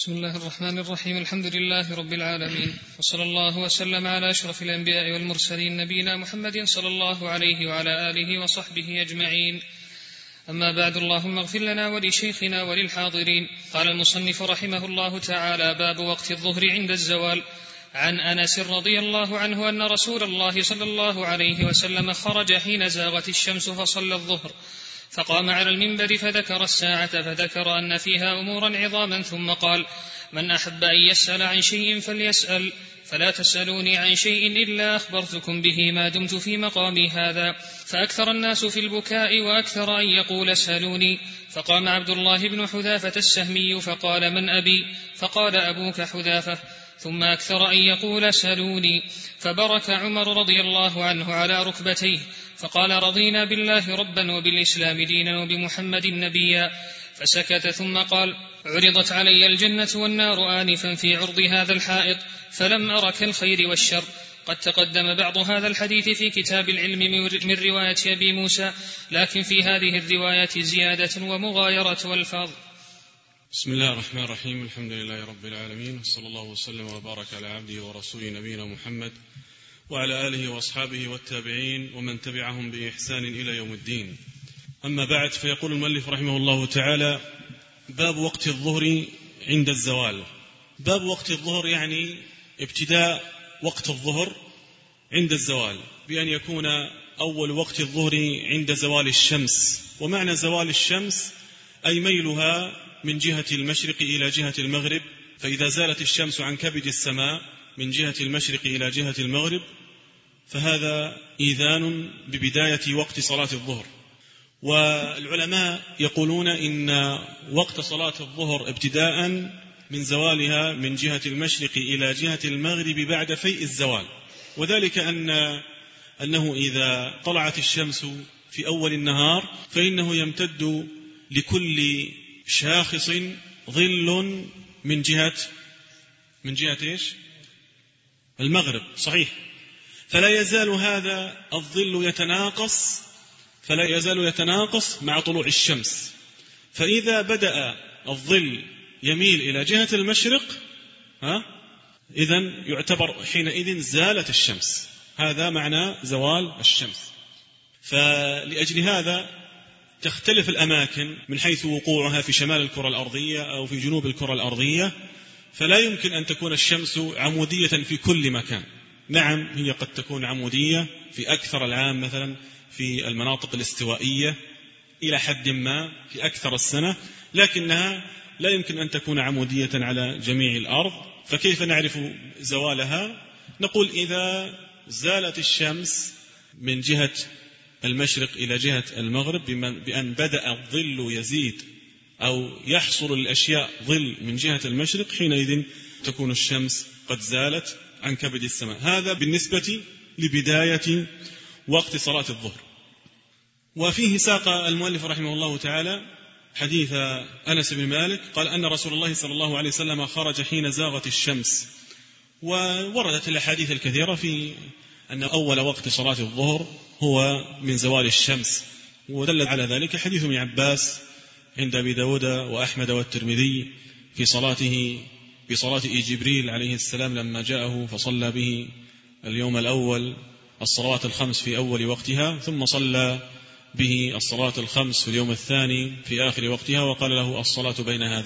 بسم الله الرحمن الرحيم. الحمد لله رب العالمين، وصلى الله وسلم على أشرف الأنبياء والمرسلين نبينا محمد صلى الله عليه وعلى آله وصحبه أجمعين. أما بعد، اللهم اغفر لنا ولشيخنا وللحاضرين. قال المصنف رحمه الله تعالى: باب وقت الظهر عند الزوال. عن أنس رضي الله عنه أن رسول الله صلى الله عليه وسلم خرج حين زاغت الشمس فصلى الظهر، فقام على المنبر فذكر الساعة، فذكر أن فيها أمورا عظاما، ثم قال: من أحب أن يسأل عن شيء فليسأل، فلا تسألوني عن شيء إلا أخبرتكم به ما دمت في مقامي هذا. فأكثر الناس في البكاء وأكثر أن يقول اسألوني. فقام عبد الله بن حذافة السهمي فقال: من أبي؟ فقال: أبوك حذافة. ثم أكثر أن يقول اسألوني. فبرك عمر رضي الله عنه على ركبتيه فقال: رضينا بالله ربا وبالإسلام دينا وبمحمد نبيا. فسكت ثم قال: عرضت علي الجنة والنار آنفا في عرض هذا الحائط، فلم أر كالخير والشر. قد تقدم بعض هذا الحديث في كتاب العلم من رواية أبي موسى، لكن في هذه الروايات زيادة ومغايرة والفاظ. بسم الله الرحمن الرحيم. الحمد لله رب العالمين، صلى الله وسلم وبارك على عبده ورسوله نبينا محمد وعلى آله وأصحابه والتابعين ومن تبعهم بإحسان إلى يوم الدين. أما بعد، فيقول المؤلف رحمه الله تعالى: باب وقت الظهر عند الزوال. باب وقت الظهر يعني ابتداء وقت الظهر عند الزوال، بأن يكون أول وقت الظهر عند زوال الشمس. ومعنى زوال الشمس أي ميلها من جهة المشرق إلى جهة المغرب، فإذا زالت الشمس عن كبد السماء من جهة المشرق إلى جهة المغرب فهذا إذان ببداية وقت صلاة الظهر. والعلماء يقولون إن وقت صلاة الظهر ابتداء من زوالها من جهة المشرق إلى جهة المغرب بعد فيء الزوال، وذلك أنه إذا طلعت الشمس في أول النهار فإنه يمتد لكل شاخص ظل من جهة إيش؟ المغرب، صحيح. فلا يزال هذا الظل يتناقص مع طلوع الشمس، فإذا بدأ الظل يميل إلى جهة المشرق إذن يعتبر حينئذ زالت الشمس. هذا معنى زوال الشمس. فلأجل هذا تختلف الأماكن من حيث وقوعها في شمال الكرة الأرضية أو في جنوب الكرة الأرضية، فلا يمكن أن تكون الشمس عمودية في كل مكان. نعم، هي قد تكون عمودية في أكثر العام، مثلا في المناطق الاستوائية إلى حد ما في أكثر السنة، لكنها لا يمكن أن تكون عمودية على جميع الأرض. فكيف نعرف زوالها؟ نقول إذا زالت الشمس من جهة المشرق إلى جهة المغرب بأن بدأ الظل يزيد أو يحصل الأشياء ظل من جهة المشرق، حينئذ تكون الشمس قد زالت عن كبد السماء. هذا بالنسبة لبداية وقت صلاة الظهر. وفيه ساق المؤلف رحمه الله تعالى حديث أنس بن مالك قال أن رسول الله صلى الله عليه وسلم خرج حين زاغت الشمس. ووردت الأحاديث الكثيرة في أن أول وقت صلاة الظهر هو من زوال الشمس، ودل على ذلك حديث ابن عباس عند أبي داود وأحمد والترمذي في صلاة جبريل عليه السلام لما جاءه فصلى به اليوم الأول الصلوات الخمس في أول وقتها، ثم صلى به الصلاة الخمس في اليوم الثاني في آخر وقتها، وقال له الصلاة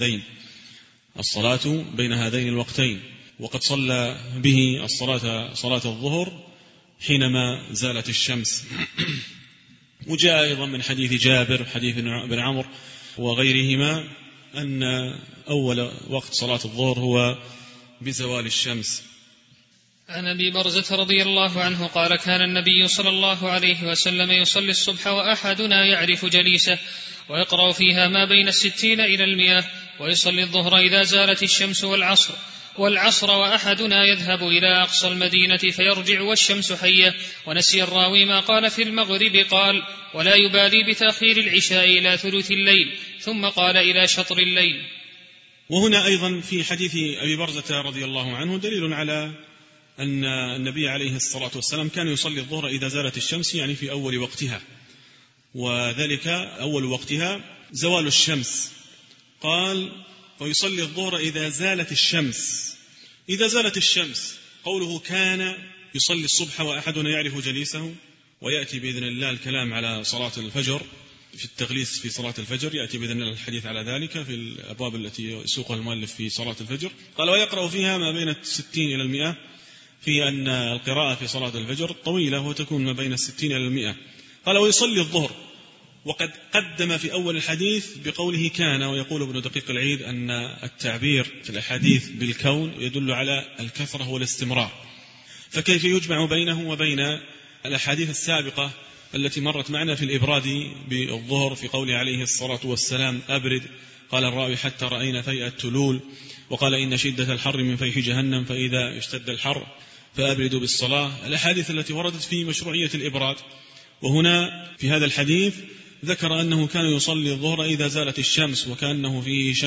بين هذين الوقتين. وقد صلى به صلاة الظهر حينما زالت الشمس. وجاء أيضا من حديث جابر حديث بن عمرو وغيرهما أن أول وقت صلاة الظهر هو بزوال الشمس. عن أبي برزة رضي الله عنه قال: كان النبي صلى الله عليه وسلم يصلي الصبح وأحدنا يعرف جليسه ويقرأ فيها ما بين 60 إلى 100، ويصلي الظهر إذا زالت الشمس والعصر وأحدنا يذهب إلى أقصى المدينة فيرجع والشمس حية. ونسي الراوي ما قال في المغرب، قال: ولا يبالي بتأخير العشاء إلى ثلث الليل، ثم قال: إلى شطر الليل. وهنا أيضا في حديث أبي برزة رضي الله عنه دليل على أن النبي عليه الصلاة والسلام كان يصلي الظهر إذا زالت الشمس، يعني في أول وقتها، وذلك أول وقتها زوال الشمس. قال: ويصلي الظهر إذا زالت الشمس. إذا زالت الشمس، قوله كان يصلي الصبح وأحدنا يعرف جليسه، ويأتي بإذن الله الكلام على صلاة الفجر في التغليس في صلاة الفجر، يأتي بإذن الله الحديث على ذلك في الأبواب التي يسوقها المؤلف في صلاة الفجر. قال ويقرأ فيها ما بين 60 إلى 100، في أن القراءة في صلاة الفجر طويلة وتكون ما بين 60 إلى 100. قال ويصلي الظهر، وقد قدم في أول الحديث بقوله كان. ويقول ابن دقيق العيد أن التعبير في الأحاديث بالكون يدل على الكثرة والاستمرار، فكيف يجمع بينه وبين الأحاديث السابقة التي مرت معنا في الإبراد بالظهر في قوله عليه الصلاة والسلام أبرد، قال الراوي حتى رأينا فيء التلول، وقال إن شدة الحر من فيح جهنم فإذا اشتد الحر فأبردوا بالصلاة. الأحاديث التي وردت في مشروعية الإبراد. وهنا في هذا الحديث ذكر أنه كان يصلي الظهر إذا زالت الشمس، وكأنه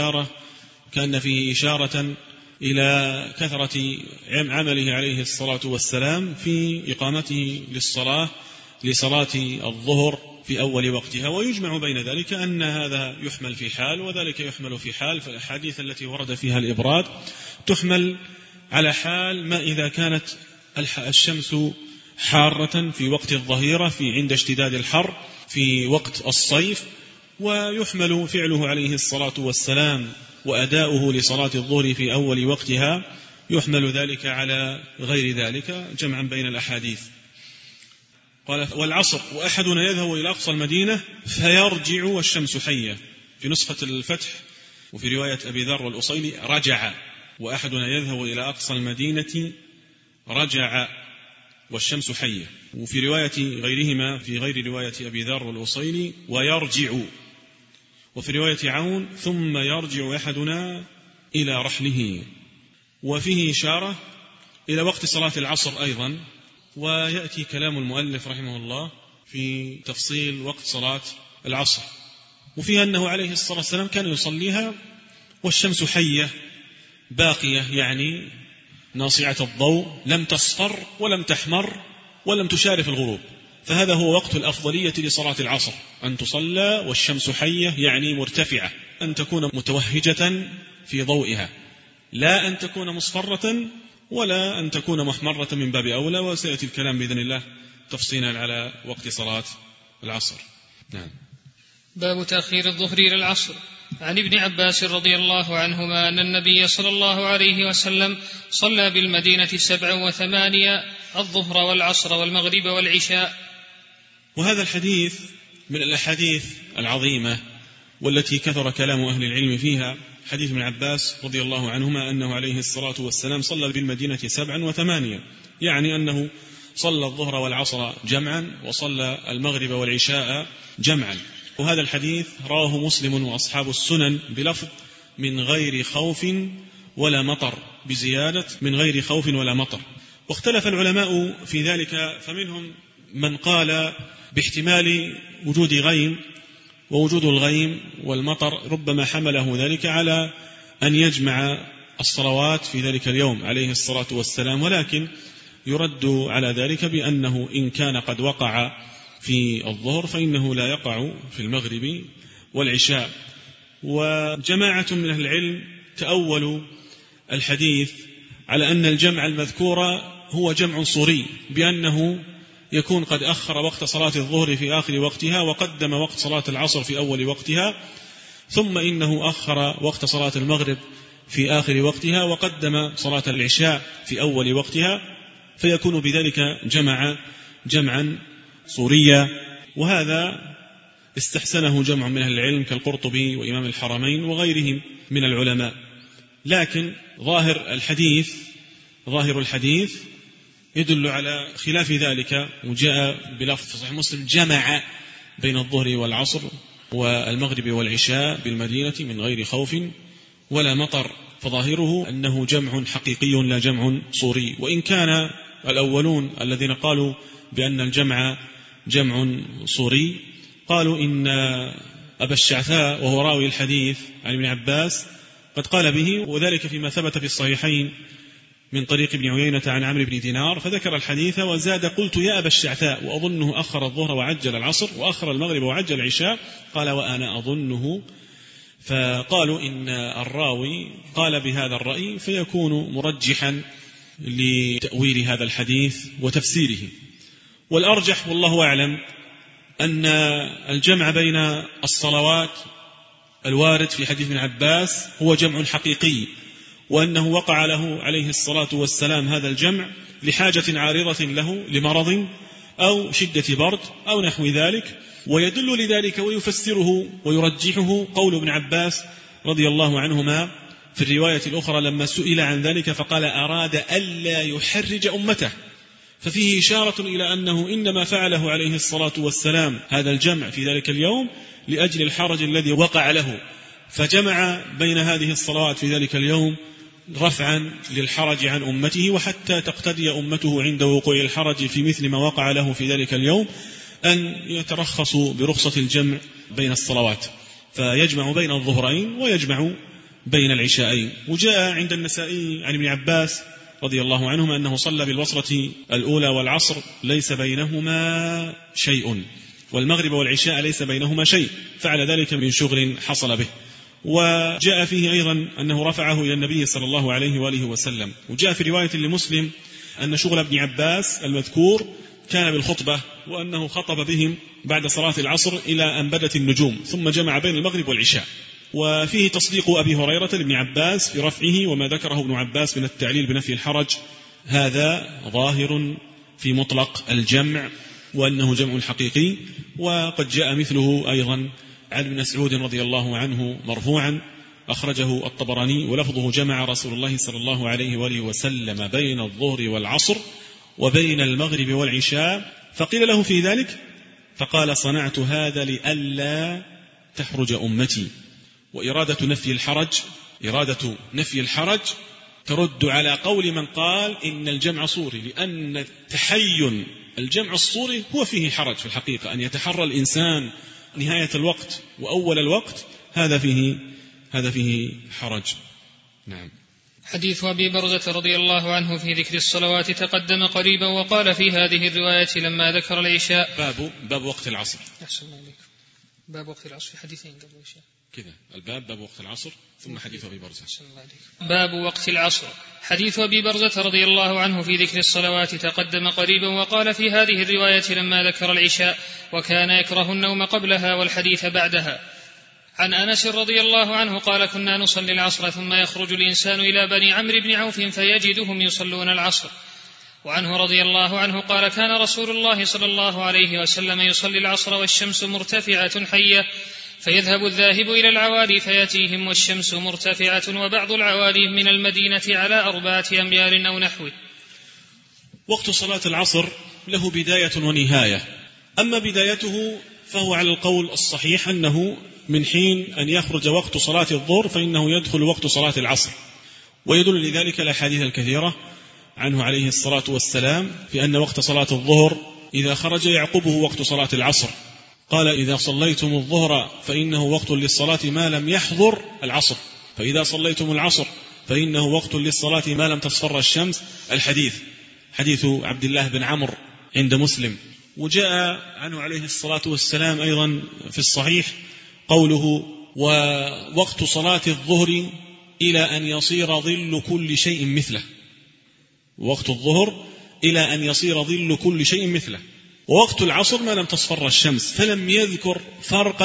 فيه إشارة إلى كثرة عمله عليه الصلاة والسلام في إقامته لصلاة الظهر في أول وقتها. ويجمع بين ذلك أن هذا يحمل في حال وذلك يحمل في حال، فالأحاديث التي ورد فيها الإبراد تحمل على حال ما إذا كانت الشمس حارة في وقت الظهيرة عند اشتداد الحر في وقت الصيف، ويحمل فعله عليه الصلاة والسلام وأداؤه لصلاة الظهر في أول وقتها يحمل ذلك على غير ذلك، جمعا بين الأحاديث. قال والعصر وأحدنا يذهب إلى أقصى المدينة فيرجع والشمس حية. في نسخة الفتح وفي رواية أبي ذر والأصيلي رجع، وأحدنا يذهب إلى أقصى المدينة رجع والشمس حية. وفي رواية غيرهما في غير رواية أبي ذر والأصيلي ويرجع. وفي رواية عون ثم يرجع أحدنا إلى رحله. وفيه إشارة إلى وقت صلاة العصر أيضا، ويأتي كلام المؤلف رحمه الله في تفصيل وقت صلاة العصر، وفيها أنه عليه الصلاة والسلام كان يصليها والشمس حية باقية، يعني ناصعة الضوء، لم تصفر ولم تحمر ولم تشارف الغروب. فهذا هو وقت الأفضلية لصلاة العصر، أن تصلى والشمس حية، يعني مرتفعة، أن تكون متوهجة في ضوئها، لا أن تكون مصفرة ولا أن تكون محمرة من باب أولى. وسيأتي الكلام بإذن الله تفصيلا على وقت صلاة العصر. نعم. باب تأخير الظهر إلى العصر. عن ابن عباس رضي الله عنهما أن النبي صلى الله عليه وسلم صلى بالمدينة 7 و8 الظهر والعصر والمغرب والعشاء. وهذا الحديث من الأحاديث العظيمة والتي كثر كلام أهل العلم فيها، حديث ابن عباس رضي الله عنهما أنه عليه الصلاة والسلام صلى بالمدينة 7 و8، يعني أنه صلى الظهر والعصر جمعا وصلى المغرب والعشاء جمعا. وهذا الحديث رواه مسلم وأصحاب السنن بلفظ من غير خوف ولا مطر، بزيادة من غير خوف ولا مطر. واختلف العلماء في ذلك، فمنهم من قال باحتمال وجود غيم، ووجود الغيم والمطر ربما حمله ذلك على أن يجمع الصلوات في ذلك اليوم عليه الصلاة والسلام، ولكن يرد على ذلك بأنه إن كان قد وقع في الظهر فإنه لا يقع في المغرب والعشاء. وجماعة من أهل العلم تأولوا الحديث على أن الجمع المذكور هو جمع صوري، بأنه يكون قد أخر وقت صلاة الظهر في آخر وقتها وقدم وقت صلاة العصر في أول وقتها، ثم إنه أخر وقت صلاة المغرب في آخر وقتها وقدم صلاة العشاء في أول وقتها، فيكون بذلك جمعا صوريا. وهذا استحسنه جمع من أهل العلم كالقرطبي وإمام الحرمين وغيرهم من العلماء. لكن ظاهر الحديث يدل على خلاف ذلك، وجاء بلفظ في صحيح مسلم جمع بين الظهر والعصر والمغرب والعشاء بالمدينة من غير خوف ولا مطر، فظاهره أنه جمع حقيقي لا جمع صوري. وإن كان الأولون الذين قالوا بأن الجمع جمع صوري قالوا إن أبا الشعثاء وهو راوي الحديث عن ابن عباس قد قال به، وذلك فيما ثبت في الصحيحين من طريق ابن عيينة عن عمرو بن دينار، فذكر الحديث وزاد قلت يا أبا الشعثاء وأظنه أخر الظهر وعجل العصر وأخر المغرب وعجل العشاء، قال وأنا أظنه فقالوا إن الراوي قال بهذا الرأي فيكون مرجحا لتأويل هذا الحديث وتفسيره. والأرجح والله أعلم أن الجمع بين الصلوات الوارد في حديث ابن عباس هو جمع حقيقي، وأنه وقع له عليه الصلاة والسلام هذا الجمع لحاجة عارضة له لمرض أو شدة برد أو نحو ذلك. ويدل لذلك ويفسره ويرجحه قول ابن عباس رضي الله عنهما في الرواية الأخرى لما سئل عن ذلك فقال أراد ألا يحرج أمته، ففيه إشارة إلى أنه إنما فعله عليه الصلاة والسلام هذا الجمع في ذلك اليوم لأجل الحرج الذي وقع له، فجمع بين هذه الصلوات في ذلك اليوم رفعا للحرج عن أمته، وحتى تقتدي أمته عند وقوع الحرج في مثل ما وقع له في ذلك اليوم أن يترخصوا برخصة الجمع بين الصلوات، فيجمع بين الظهرين ويجمع بين العشاءين. وجاء عند النسائي عن ابن عباس رضي الله عنهما أنه صلى بالبصرة الأولى والعصر ليس بينهما شيء، والمغرب والعشاء ليس بينهما شيء، فعل ذلك من شغل حصل به. وجاء فيه أيضا أنه رفعه إلى النبي صلى الله عليه وآله وسلم. وجاء في رواية لمسلم أن شغل ابن عباس المذكور كان بالخطبة، وأنه خطب بهم بعد صلاة العصر إلى أن بدت النجوم، ثم جمع بين المغرب والعشاء. وفيه تصديق أبي هريرة لابن عباس في رفعه، وما ذكره ابن عباس من التعليل بنفي الحرج هذا ظاهر في مطلق الجمع وأنه جمع حقيقي. وقد جاء مثله أيضا عن ابن مسعود رضي الله عنه مرفوعا أخرجه الطبراني ولفظه جمع رسول الله صلى الله عليه وآله وسلم بين الظهر والعصر وبين المغرب والعشاء، فقيل له في ذلك فقال صنعت هذا لئلا تحرج أمتي. وإرادة نفي الحرج ترد على قول من قال إن الجمع صوري، لأن تحين الجمع الصوري هو فيه حرج في الحقيقة، أن يتحرى الإنسان نهاية الوقت وأول الوقت هذا فيه حرج. نعم. حديث أبي برزة رضي الله عنه في ذكر الصلوات تقدم قريبا، وقال في هذه الرواية لما ذكر العشاء باب وقت العصر. أحسن الله عليكم. باب وقت العصر في حديثين قبل العشاء كذا، الباب باب وقت العصر ثم حديث أبي برزة. باب وقت العصر. حديث أبي برزة رضي الله عنه في ذكر الصلوات تقدم قريبا، وقال في هذه الرواية لما ذكر العشاء وكان يكره النوم قبلها والحديث بعدها. عن أنس رضي الله عنه قال كنا نصلي العصر ثم يخرج الإنسان إلى بني عمرو بن عوف فيجدهم يصلون العصر. وعنه رضي الله عنه قال كان رسول الله صلى الله عليه وسلم يصلي العصر والشمس مرتفعة حية، فيذهب الذاهب إلى العوالي فيأتيهم والشمس مرتفعة، وبعض العوالي من المدينة على 4 أميال أو نحوه. وقت صلاة العصر له بداية ونهاية، أما بدايته فهو على القول الصحيح أنه من حين أن يخرج وقت صلاة الظهر فإنه يدخل وقت صلاة العصر، ويدل لذلك الأحاديث الكثيرة عنه عليه الصلاة والسلام في أن وقت صلاة الظهر إذا خرج يعقبه وقت صلاة العصر. قال إذا صليتم الظهر فإنه وقت للصلاة ما لم يحضر العصر، فإذا صليتم العصر فإنه وقت للصلاة ما لم تصفر الشمس. الحديث حديث عبد الله بن عمرو عند مسلم. وجاء عنه عليه الصلاة والسلام أيضا في الصحيح قوله ووقت صلاة الظهر إلى أن يصير ظل كل شيء مثله، وقت الظهر إلى أن يصير ظل كل شيء مثله، ووقت العصر ما لم تصفر الشمس، فلم يذكر فرقا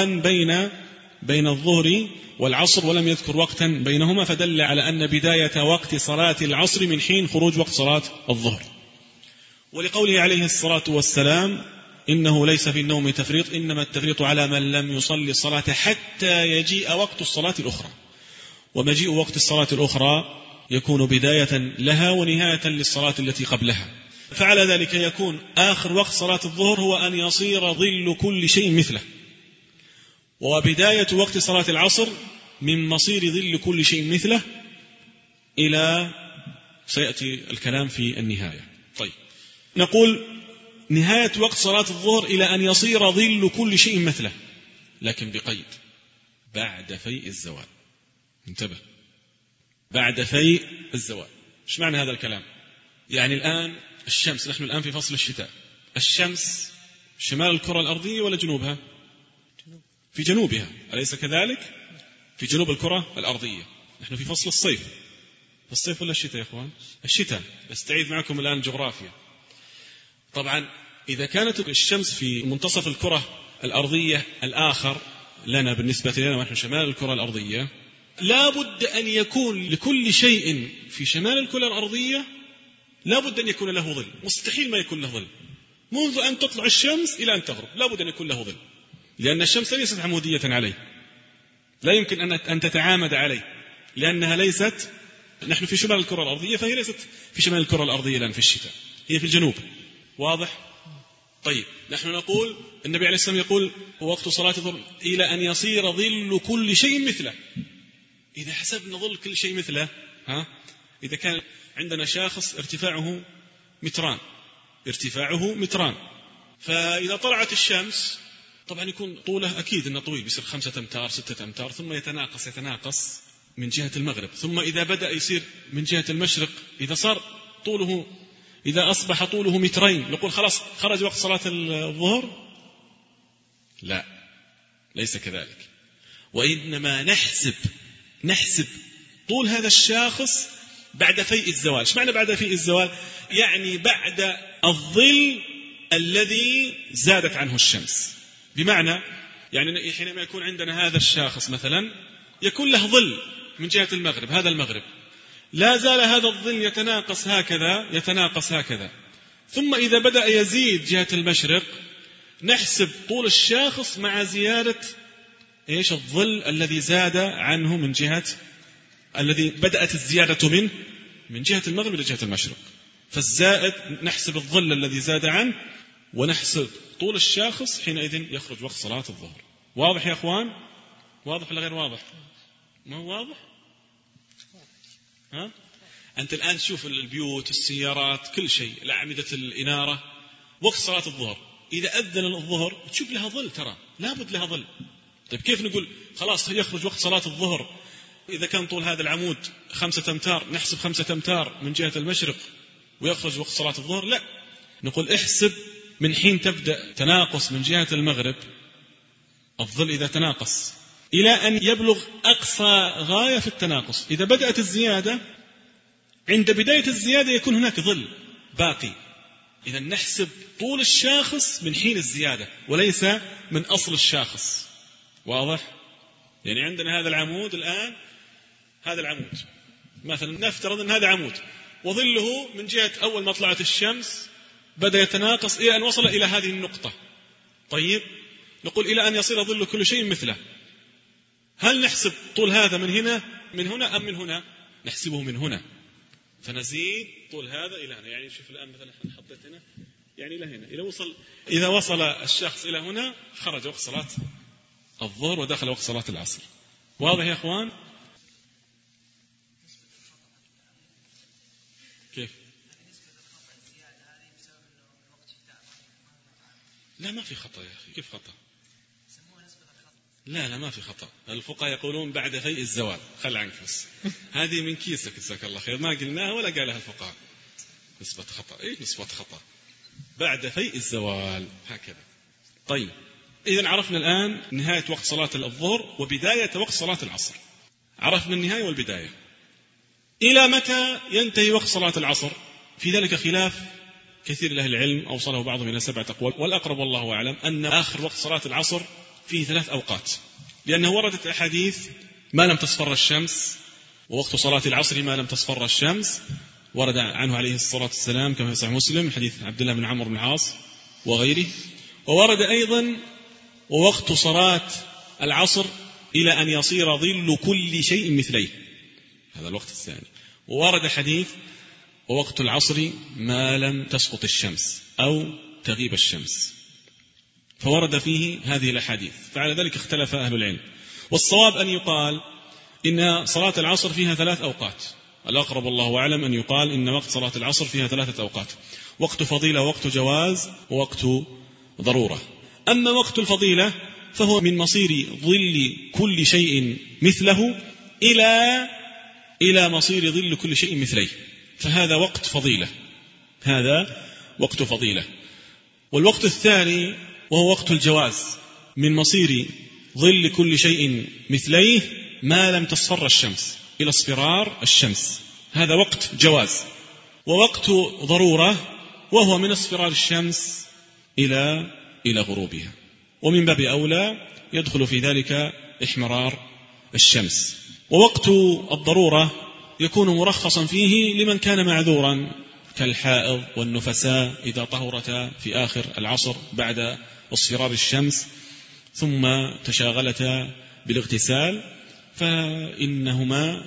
بين الظهر والعصر ولم يذكر وقتا بينهما، فدل على أن بداية وقت صلاة العصر من حين خروج وقت صلاة الظهر. ولقوله عليه الصلاة والسلام إنه ليس في النوم تفريط، إنما التفريط على من لم يصلي الصلاة حتى يجيء وقت الصلاة الأخرى، ومجيء وقت الصلاة الأخرى يكون بداية لها ونهاية للصلاة التي قبلها. فعلى ذلك يكون آخر وقت صلاة الظهر هو أن يصير ظل كل شيء مثله، وبداية وقت صلاة العصر من مصير ظل كل شيء مثله إلى سيأتي الكلام في النهاية. طيب، نقول نهاية وقت صلاة الظهر إلى أن يصير ظل كل شيء مثله، لكن بقيد بعد فيء الزوال. انتبه، بعد فيء الزوال. ايش معنى هذا الكلام؟ يعني الآن الشمس، نحن الآن في فصل الشتاء، الشمس شمال الكرة الأرضية ولا جنوبها؟ في جنوبها، أليس كذلك؟ في جنوب الكرة الأرضية. نحن في فصل الصيف. الصيف ولا الشتاء يا إخوان؟ الشتاء. استعيد معكم الآن جغرافيا. طبعا إذا كانت الشمس في منتصف الكرة الأرضية الآخر لنا بالنسبة لنا ونحن شمال الكرة الأرضية، لا بد أن يكون لكل شيء في شمال الكرة الأرضية لا بد أن يكون له ظل. مستحيل ما يكون له ظل منذ أن تطلع الشمس إلى أن تغرب، لا بد أن يكون له ظل، لأن الشمس ليست عمودية عليه، لا يمكن أن تتعامد عليه، لأنها ليست، نحن في شمال الكرة الأرضية فهي ليست في شمال الكرة الأرضية الآن في الشتاء، هي في الجنوب. واضح؟ طيب نحن نقول النبي عليه السلام يقول وقت صلاة الظهر إلى أن يصير ظل كل شيء مثله. إذا حسبنا ظل كل شيء مثله، إذا كان عندنا شاخص ارتفاعه متران، فإذا طلعت الشمس طبعا يكون طوله أكيد أنه طويل، بيصير 5 أمتار 6 أمتار، ثم يتناقص من جهة المغرب، ثم إذا بدأ يصير من جهة المشرق، إذا أصبح طوله 2 متر نقول خلاص خرج وقت صلاة الظهر. لا، ليس كذلك، وإنما نحسب طول هذا الشاخص بعد فيء الزوال. ايش معنى بعد فيء الزوال؟ يعني بعد الظل الذي زادت عنه الشمس. بمعنى يعني حينما يكون عندنا هذا الشاخص مثلا يكون له ظل من جهة المغرب، هذا المغرب، لا زال هذا الظل يتناقص هكذا، ثم إذا بدأ يزيد جهة المشرق نحسب طول الشاخص مع زيادة الظل الذي زاد عنه من جهة الذي بدأت الزيادة من جهة المغرب إلى جهة المشرق، فالزائد نحسب الظل الذي زاد عنه ونحسب طول الشاخص، حينئذ يخرج وقت صلاة الظهر. واضح يا أخوان؟ واضح ولا غير واضح؟ ما هو واضح؟ أنت الآن شوف البيوت، السيارات، كل شيء، الأعمدة الإنارة، وقت صلاة الظهر إذا أذن الظهر تشوف لها ظل، ترى لابد لها ظل. طيب كيف نقول خلاص يخرج وقت صلاة الظهر إذا كان طول هذا العمود 5 أمتار نحسب 5 أمتار من جهة المشرق ويخرج وقت صلاة الظهر؟ لا، نقول احسب من حين تبدأ تناقص من جهة المغرب الظل إذا تناقص إلى أن يبلغ أقصى غاية في التناقص. إذا بدأت الزيادة عند بداية الزيادة يكون هناك ظل باقي. إذا نحسب طول الشاخص من حين الزيادة وليس من أصل الشاخص. واضح؟ يعني عندنا هذا العمود الآن، هذا العمود مثلا نفترض أن هذا عمود وظله من جهة أول ما طلعت الشمس بدأ يتناقص إلى أن وصل إلى هذه النقطة. طيب نقول إلى أن يصير ظل كل شيء مثله. هل نحسب طول هذا من هنا أم من هنا؟ نحسبه من هنا، فنزيد طول هذا إلى هنا. يعني شوف الآن مثلا حطيت هنا يعني إلى هنا، إذا وصل الشخص إلى هنا خرج وقت صلاة الظهر ودخل وقت صلاة العصر. واضح يا أخوان؟ كيف؟ لا ما في خطأ يا أخي. كيف خطأ؟ لا ما في خطأ. الفقهاء يقولون بعد فيء الزوال. خل عنك بس هذه من كيسك جزاك الله خير، ما قلناها ولا قالها الفقهاء. نسبة خطأ. نسبة خطأ بعد فيء الزوال هكذا. طيب إذن عرفنا الآن نهاية وقت صلاة الظهر وبداية وقت صلاة العصر. عرفنا النهاية والبداية. إلى متى ينتهي وقت صلاة العصر؟ في ذلك خلاف كثير لأهل العلم، أوصله بعضهم إلى 7 أقوال، والأقرب والله أعلم أن آخر وقت صلاة العصر فيه 3 أوقات، لأنه وردت أحاديث ما لم تصفر الشمس، ووقت صلاة العصر ما لم تصفر الشمس، ورد عنه عليه الصلاة والسلام كما في صحيح مسلم حديث عبد الله بن عمرو بن العاص وغيره. وورد أيضا ووقت صلاة العصر إلى أن يصير ظل كل شيء مثليه، هذا الوقت الثاني. وورد حديث ووقت العصر ما لم تسقط الشمس أو تغيب الشمس، فورد فيه هذه الأحاديث، فعلى ذلك اختلف أهل العلم. والصواب أن يقال إن صلاة العصر فيها 3 أوقات. الأقرب الله أعلم أن يقال إن وقت صلاة العصر فيها 3 أوقات: وقت فضيلة، وقت جواز، ووقت ضرورة. أما وقت الفضيلة فهو من مصير ظل كل شيء مثله إلى مصير ظل كل شيء مثليه، فهذا وقت فضيلة، هذا وقت فضيلة. والوقت الثاني وهو وقت الجواز، من مصير ظل كل شيء مثليه ما لم تصفر الشمس، إلى اصفرار الشمس، هذا وقت جواز. ووقت ضرورة وهو من اصفرار الشمس إلى غروبها، ومن باب أولى يدخل في ذلك إحمرار الشمس. ووقت الضرورة يكون مرخصا فيه لمن كان معذورا كالحائض والنفساء إذا طهرتا في آخر العصر بعد اصفرار الشمس ثم تشاغلتا بالاغتسال، فإنهما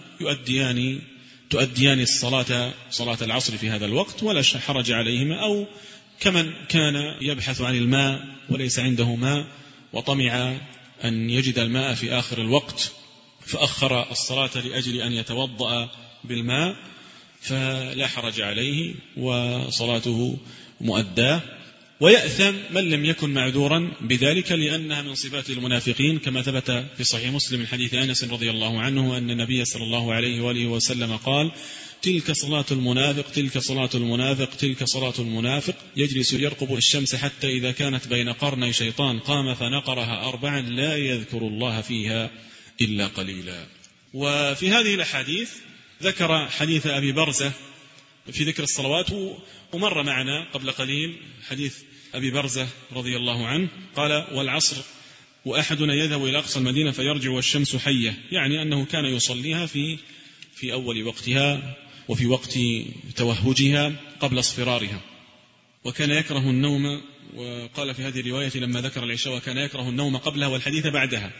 تؤديان صلاة العصر في هذا الوقت ولا حرج عليهما. أو كمن كان يبحث عن الماء وليس عنده ماء وطمع أن يجد الماء في آخر الوقت فأخر الصلاة لأجل أن يتوضأ بالماء، فلا حرج عليه وصلاته مؤداة. ويأثم من لم يكن معذورا بذلك، لأنها من صفات المنافقين، كما ثبت في صحيح مسلم من حديث أنس رضي الله عنه أن النبي صلى الله عليه وآله وسلم قال: تلك صلاة المنافق، تلك صلاة المنافق، تلك صلاة المنافق، يجلس يرقب الشمس حتى إذا كانت بين قرني شيطان قام فنقرها 4 لا يذكر الله فيها إلا قليلا. وفي هذه الأحاديث ذكر حديث أبي برزة في ذكر الصلوات، ومر معنا قبل قليل حديث أبي برزة رضي الله عنه قال: والعصر وأحدنا يذهب إلى أقصى المدينة فيرجع والشمس حية، يعني أنه كان يصليها في أول وقتها وفي وقت توهجها قبل اصفرارها، وكان يكره النوم. وقال في هذه الرواية لما ذكر العشاء وكان يكره النوم قبلها والحديث بعدها.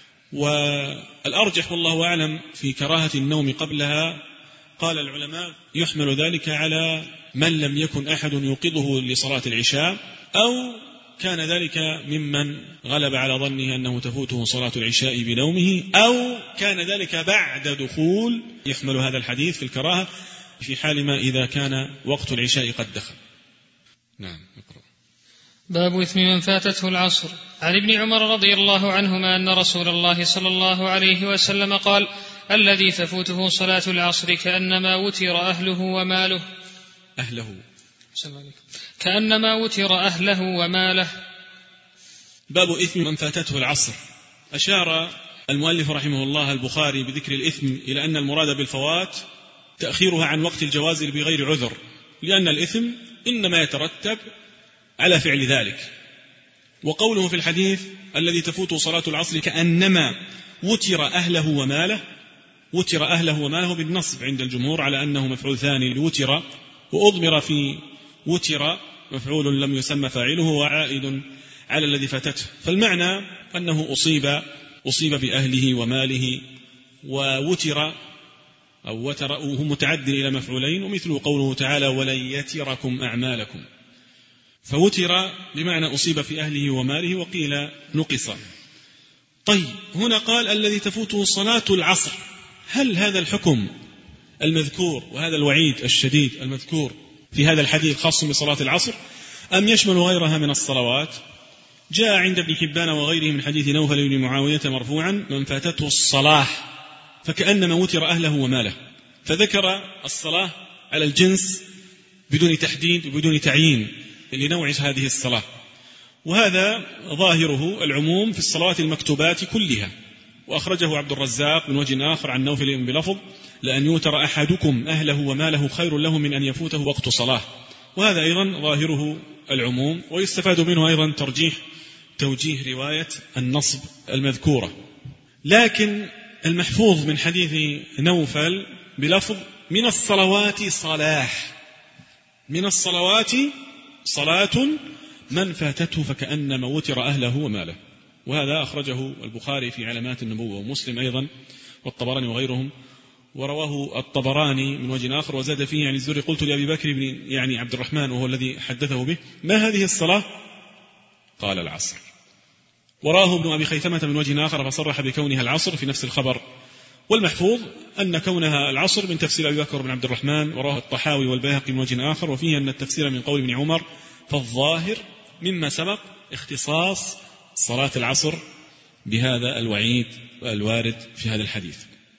والأرجح والله أعلم في كراهة النوم قبلها، قال العلماء يحمل ذلك على من لم يكن أحد يوقظه لصلاة العشاء، أو كان ذلك ممن غلب على ظنه أنه تفوته صلاة العشاء بنومه، أو كان ذلك بعد دخول، يحمل هذا الحديث في الكراهة في حال ما إذا كان وقت العشاء قد دخل. نعم. باب إثم من فاتته العصر. عن ابن عمر رضي الله عنهما أن رسول الله صلى الله عليه وسلم قال: الذي تفوته صلاة العصر كأنما وتر أهله وماله. كأنما وتر أهله وماله. باب إثم من فاتته العصر. أشار المؤلف رحمه الله البخاري بذكر الإثم إلى أن المراد بالفوات تأخيرها عن وقت الجواز بغير عذر، لأن الإثم إنما يترتب على فعل ذلك. وقوله في الحديث الذي تفوته صلاة العصر كأنما وتر أهله وماله، وتر أهله وماله بالنصب عند الجمهور على أنه مفعول ثاني لوتر، وأضمر في وتر مفعول لم يسمى فاعله وعائد على الذي فاتته. فالمعنى أنه أصيب بأهله وماله. ووتر أو وتر هو متعد إلى مفعولين، ومثل قوله تعالى: ولن يتركم أعمالكم، فوتر بمعنى أصيب في أهله وماله، وقيل نقص. طيب، هنا قال الذي تفوته صلاة العصر، هل هذا الحكم المذكور وهذا الوعيد الشديد المذكور في هذا الحديث خاص بصلاة العصر أم يشمل غيرها من الصلوات؟ جاء عند ابن حبان وغيره من حديث نوفل بن معاوية مرفوعا: من فاتته الصلاة فكأنما وتر أهله وماله، فذكر الصلاة على الجنس بدون تحديد وبدون تعيين لنوع هذه الصلاة، وهذا ظاهره العموم في الصلوات المكتوبات كلها. وأخرجه عبد الرزاق من وجه آخر عن نوفل بلفظ: لأن يوتر أحدكم أهله وماله خير له من أن يفوته وقت صلاة. وهذا أيضا ظاهره العموم، ويستفاد منه أيضا توجيه رواية النصب المذكورة. لكن المحفوظ من حديث نوفل بلفظ: من الصلوات صلاح، من الصلوات صلاة من فاتته فكأنما وتر أهله وماله. وهذا أخرجه البخاري في علامات النبوة، ومسلم أيضا والطبراني وغيرهم. ورواه الطبراني من وجه آخر وزاد فيه عن الزهري: قلت لأبي بكر بن عبد الرحمن وهو الذي حدثه به: ما هذه الصلاة؟ قال: العصر. وراه ابن أبي خيثمة من وجه آخر فصرح بكونها العصر في نفس الخبر. والمحفوظ أن كونها العصر من تفسير أبي بكر بن عبد الرحمن. وراه الطحاوي والبيهقي من وجه آخر، وفيه أن التفسير من قول ابن عمر. فالظاهر مما سبق اختصاص صلاة العصر بهذا الوعيد الوارد في هذا الحديث.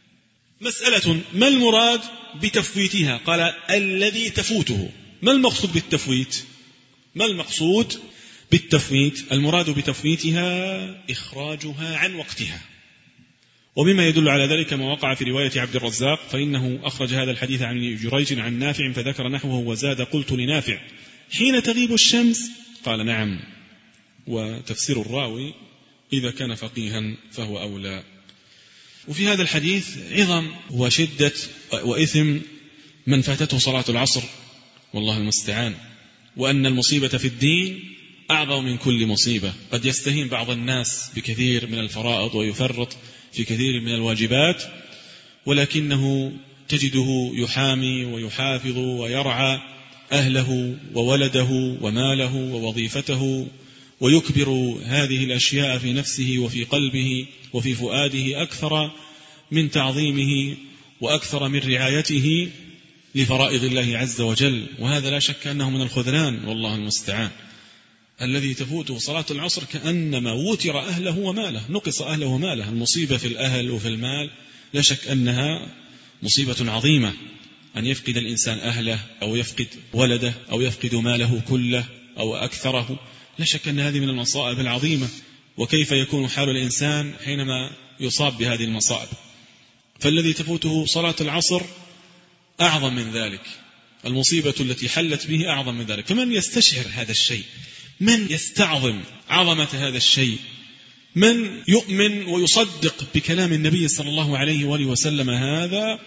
مسألة: ما المراد بتفويتها؟ قال: الذي تفوته. ما المقصود بالتفويت؟ ما المقصود بالتفويت؟ المراد بتفويتها إخراجها عن وقتها، ومما يدل على ذلك ما وقع في رواية عبد الرزاق، فإنه أخرج هذا الحديث عن جريج عن نافع فذكر نحوه وزاد: قلت لنافع حين تغيب الشمس؟ قال: نعم. وتفسير الراوي: إذا كان فقيها فهو أولى. وفي هذا الحديث عظم وشدة وإثم من فاتته صلاة العصر، والله المستعان، وأن المصيبة في الدين أعظم من كل مصيبة. قد يستهين بعض الناس بكثير من الفرائض ويفرط في كثير من الواجبات، ولكنه تجده يحامي ويحافظ ويرعى أهله وولده وماله ووظيفته، ويكبر هذه الأشياء في نفسه وفي قلبه وفي فؤاده أكثر من تعظيمه وأكثر من رعايته لفرائض الله عز وجل. وهذا لا شك أنه من الخذلان، والله المستعان. الذي تفوته صلاة العصر كأنما وتر أهله وماله، نقص أهله وماله. المصيبة في الأهل وفي المال لا شك أنها مصيبة عظيمة، أن يفقد الإنسان أهله أو يفقد ولده أو يفقد ماله كله أو أكثره، لا شك أن هذه من المصائب العظيمة. وكيف يكون حال الإنسان حينما يصاب بهذه المصائب؟ فالذي تفوته صلاة العصر أعظم من ذلك، المصيبة التي حلت به أعظم من ذلك. فمن يستشعر هذا الشيء؟ من يستعظم عظمة هذا الشيء؟ من يؤمن ويصدق بكلام النبي صلى الله عليه وآله وسلم هذا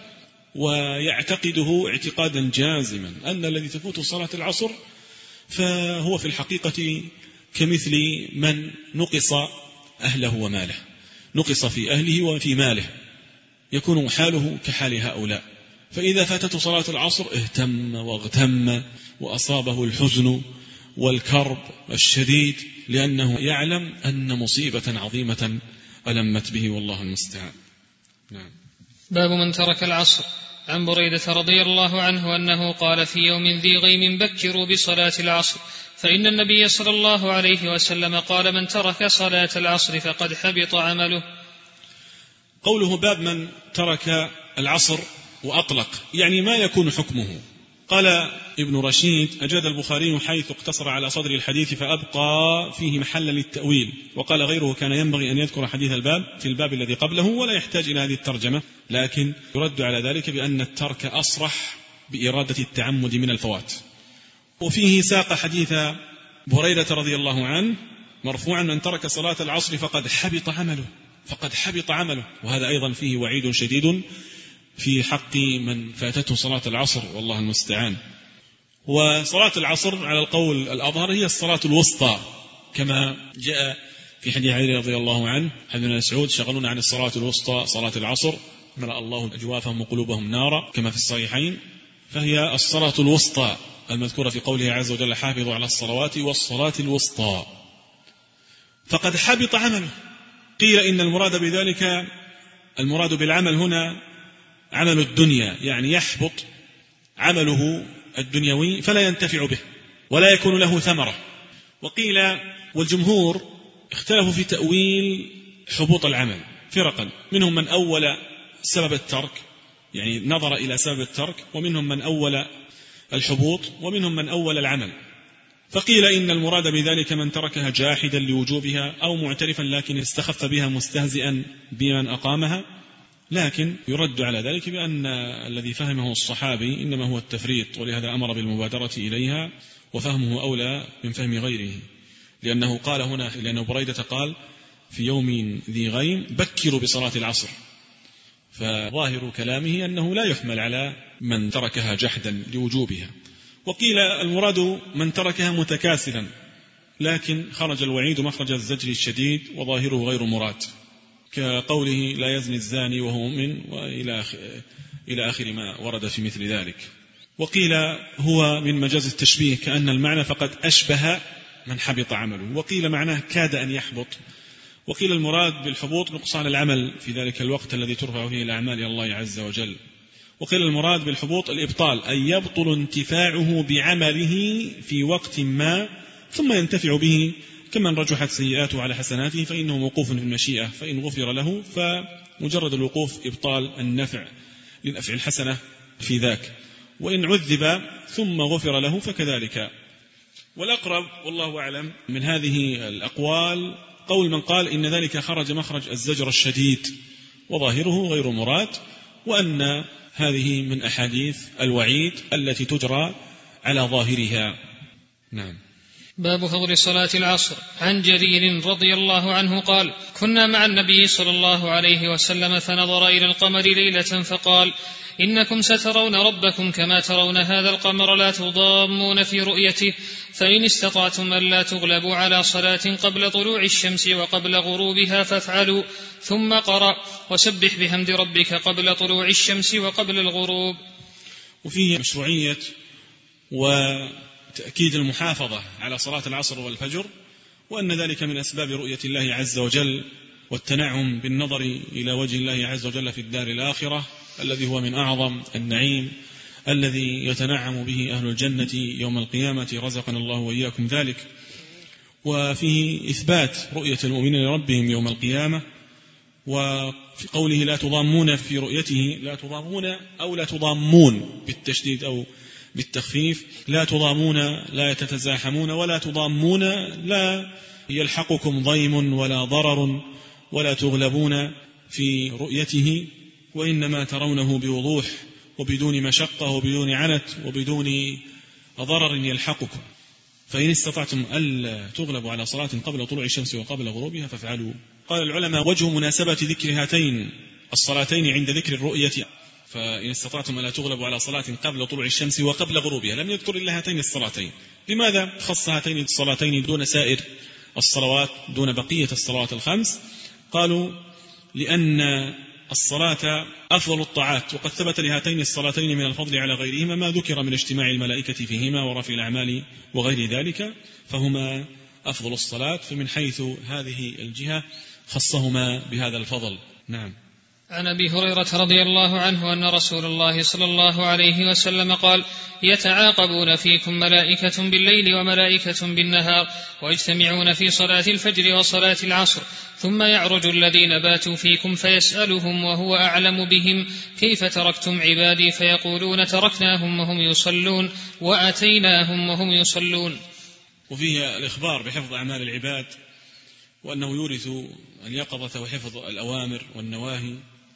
ويعتقده اعتقادا جازما أن الذي تفوته صلاة العصر فهو في الحقيقة كمثل من نقص أهله وماله، نقص في أهله وفي ماله، يكون حاله كحال هؤلاء. فإذا فاتته صلاة العصر اهتم واغتم وأصابه الحزن والكرب الشديد، لأنه يعلم أن مصيبة عظيمة ألمت به، والله المستعان. نعم. باب من ترك العصر. عن بريدة رضي الله عنه أنه قال: في يوم ذي غيم بكروا بصلاة العصر، فإن النبي صلى الله عليه وسلم قال: من ترك صلاة العصر فقد حبط عمله. قوله باب من ترك العصر وأطلق، يعني ما يكون حكمه؟ قال ابن رشيد: أجاد البخاري حيث اقتصر على صدر الحديث فأبقى فيه محلا للتأويل، وقال غيره: كان ينبغي أن يذكر حديث الباب في الباب الذي قبله ولا يحتاج إلى هذه الترجمة، لكن يرد على ذلك بأن الترك أصرح بإرادة التعمد من الفوات. وفيه ساق حديث بريدة رضي الله عنه مرفوعا: من ترك صلاة العصر فقد حبط عمله، فقد حبط عمله. وهذا أيضا فيه وعيد شديد في حق من فاتته صلاة العصر، والله المستعان. وصلاة العصر على القول الأظهر هي الصلاة الوسطى، كما جاء في حديث علي رضي الله عنه: حديث ابن مسعود: شغلونا عن الصلاة الوسطى صلاة العصر ملأ الله أجوافهم وقلوبهم نارا، كما في الصحيحين. فهي الصلاة الوسطى المذكورة في قوله عز وجل: حافظوا على الصلوات والصلاة الوسطى. فقد حبط عمله. قيل إن المراد بذلك، المراد بالعمل هنا عمل الدنيا، يعني يحبط عمله الدنيوي فلا ينتفع به ولا يكون له ثمرة. وقيل، والجمهور اختلفوا في تأويل حبوط العمل فرقا، منهم من أول سبب الترك، يعني نظر إلى سبب الترك، ومنهم من أول الحبوط، ومنهم من أول العمل. فقيل إن المراد بذلك من تركها جاحدا لوجوبها أو معترفا لكن استخف بها مستهزئا بمن أقامها، لكن يرد على ذلك بأن الذي فهمه الصحابي إنما هو التفريط، ولهذا أمر بالمبادرة إليها، وفهمه أولى من فهم غيره، لأنه قال هنا، لأنه بريدة قال: في يوم ذي غيم بكروا بصلاة العصر، فظاهر كلامه أنه لا يحمل على من تركها جحدا لوجوبها. وقيل المراد من تركها متكاسلا، لكن خرج الوعيد مخرج الزجر الشديد وظاهره غير مراد، كقوله: لا يزني الزاني وهو مؤمن، وإلى آخر ما ورد في مثل ذلك. وقيل هو من مجاز التشبيه، كأن المعنى فقد أشبه من حبط عمله، وقيل معناه كاد أن يحبط. وقيل المراد بالحبوط نقصان العمل في ذلك الوقت الذي ترفع فيه الأعمال إلى الله عز وجل. وقيل المراد بالحبوط الإبطال، أن يبطل انتفاعه بعمله في وقت ما ثم ينتفع به، كمن رجحت سيئاته على حسناته فإنه موقوف في المشيئة، فإن غفر له فمجرد الوقوف إبطال النفع لنفع الحسنة في ذاك، وإن عذب ثم غفر له فكذلك. والأقرب والله أعلم من هذه الأقوال قول من قال إن ذلك خرج مخرج الزجر الشديد، وظاهره غير مراد، وأن هذه من أحاديث الوعيد التي تجرى على ظاهرها. نعم. باب فضل صلاة العصر. عن جرير رضي الله عنه قال: كنا مع النبي صلى الله عليه وسلم فنظر إلى القمر ليلة فقال: إنكم سترون ربكم كما ترون هذا القمر لا تضامون في رؤيته، فإن استطعتم ألا تغلبوا على صلاة قبل طلوع الشمس وقبل غروبها فافعلوا. ثم قرأ: وسبح بحمد ربك قبل طلوع الشمس وقبل الغروب. وفيه مشروعية وتأكيد المحافظة على صلاة العصر والفجر، وأن ذلك من أسباب رؤية الله عز وجل والتنعم بالنظر إلى وجه الله عز وجل في الدار الآخرة، الذي هو من أعظم النعيم الذي يتنعم به أهل الجنة يوم القيامة، رزقنا الله وإياكم ذلك. وفيه إثبات رؤية المؤمنين لربهم يوم القيامة، وفي قوله لا تضامون في رؤيته، لا تضامون أو لا تضامون بالتشديد أو بالتخفيف، لا تضامون لا تتزاحمون، ولا تضامون لا يلحقكم ضيم ولا ضرر ولا تغلبون في رؤيته، وإنما ترونه بوضوح وبدون مشقة وبدون عنت وبدون ضرر يلحقكم. فإن استطعتم ألا تغلبوا على صلاة قبل طلوع الشمس وقبل غروبها فافعلوا. قال العلماء: وجه مناسبة ذكر هاتين الصلاتين عند ذكر الرؤية، فإن استطعتم ألا تغلبوا على صلاة قبل طلوع الشمس وقبل غروبها، لم يذكر إلا هاتين الصلاتين. لماذا خص هاتين الصلاتين دون سائر الصلوات، دون بقية الصلوات الخمس؟ قالوا: لأن الصلاة أفضل الطاعات، وقد ثبت لهاتين الصلاتين من الفضل على غيرهما ما ذكر من اجتماع الملائكة فيهما ورفع الأعمال وغير ذلك، فهما أفضل الصلاة، فمن حيث هذه الجهة خصهما بهذا الفضل. نعم. عن أبي هريرة رضي الله عنه أن رسول الله صلى الله عليه وسلم قال: يتعاقبون فيكم ملائكة بالليل وملائكة بالنهار، ويجتمعون في صلاة الفجر وصلاة العصر، ثم يعرج الذين باتوا فيكم فيسألهم وهو أعلم بهم: كيف تركتم عبادي؟ فيقولون: تركناهم وهم يصلون وأتيناهم وهم يصلون. وفيه الإخبار بحفظ أعمال العباد، وأنه يورث اليقظة وحفظ الأوامر والنواهي،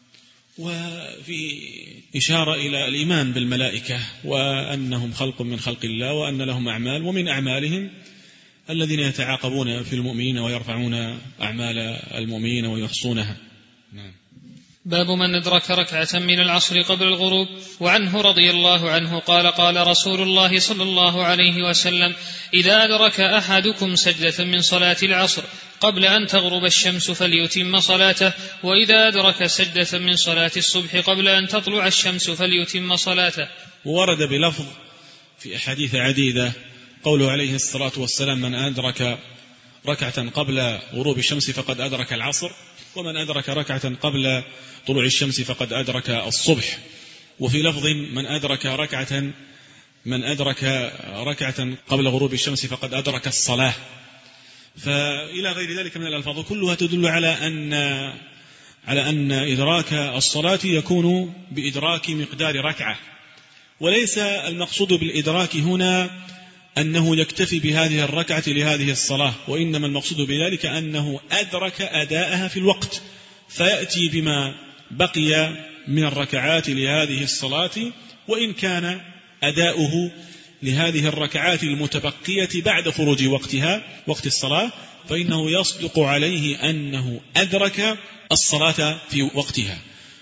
وفي إشارة إلى الإيمان بالملائكة وأنهم خلق من خلق الله، وأن لهم أعمال، ومن أعمالهم الذين يتعاقبون في المؤمنين ويرفعون أعمال المؤمنين ويحصونها. نعم. باب من أدرك ركعة من العصر قبل الغروب. وعنه رضي الله عنه قال: قال رسول الله صلى الله عليه وسلم: إذا أدرك أحدكم سجدة من صلاة العصر قبل أن تغرب الشمس فليتم صلاته، وإذا أدرك سجدة من صلاة الصبح قبل أن تطلع الشمس فليتم صلاته. ورد بلفظ في أحاديث عديدة قوله عليه الصلاة والسلام: من أدرك ركعة قبل غروب الشمس فقد أدرك العصر، ومن أدرك ركعة قبل طلوع الشمس فقد أدرك الصبح. وفي لفظ: من أدرك ركعة قبل غروب الشمس فقد أدرك الصلاة. فإلى غير ذلك من الألفاظ كلها تدل على أن إدراك الصلاة يكون بإدراك مقدار ركعة، وليس المقصود بالإدراك هنا أنه يكتفي بهذه الركعة لهذه الصلاة، وإنما المقصود بذلك أنه أدرك أداءها في الوقت، فيأتي بما بقي من الركعات لهذه الصلاة، وإن كان أداؤه لهذه الركعات المتبقية بعد خروج وقتها، وقت الصلاة، فإنه يصدق عليه أنه أدرك الصلاة في وقتها.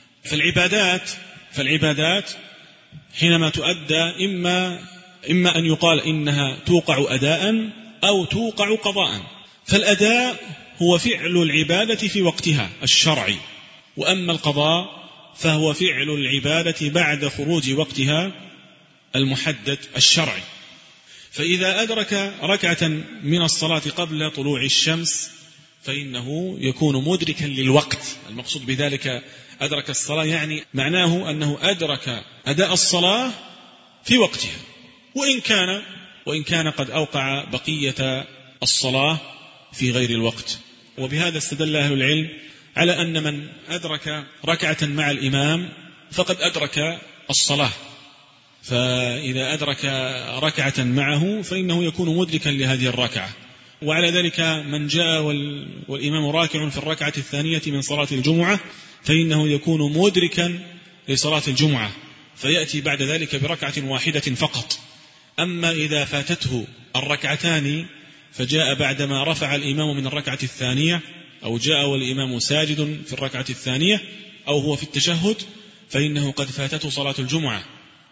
فالعبادات حينما تؤدى إما أن يقال إنها توقع أداء أو توقع قضاء. فالأداء هو فعل العبادة في وقتها الشرعي، وأما القضاء فهو فعل العبادة بعد خروج وقتها المحدد الشرعي. فإذا أدرك ركعة من الصلاة قبل طلوع الشمس فإنه يكون مدركا للوقت. المقصود بذلك أدرك الصلاة يعني معناه أنه أدرك أداء الصلاة في وقتها، وإن كان قد أوقع بقية الصلاة في غير الوقت. وبهذا استدل أهل العلم على أن من أدرك ركعة مع الإمام فقد أدرك الصلاة، فإذا أدرك ركعة معه فإنه يكون مدركا لهذه الركعة. وعلى ذلك من جاء والإمام راكع في الركعة الثانية من صلاة الجمعة فإنه يكون مدركا لصلاة الجمعة فيأتي بعد ذلك بركعة واحدة فقط. أما إذا فاتته الركعتان فجاء بعدما رفع الإمام من الركعة الثانية، أو جاء والإمام ساجد في الركعة الثانية، أو هو في التشهد، فإنه قد فاتته صلاة الجمعة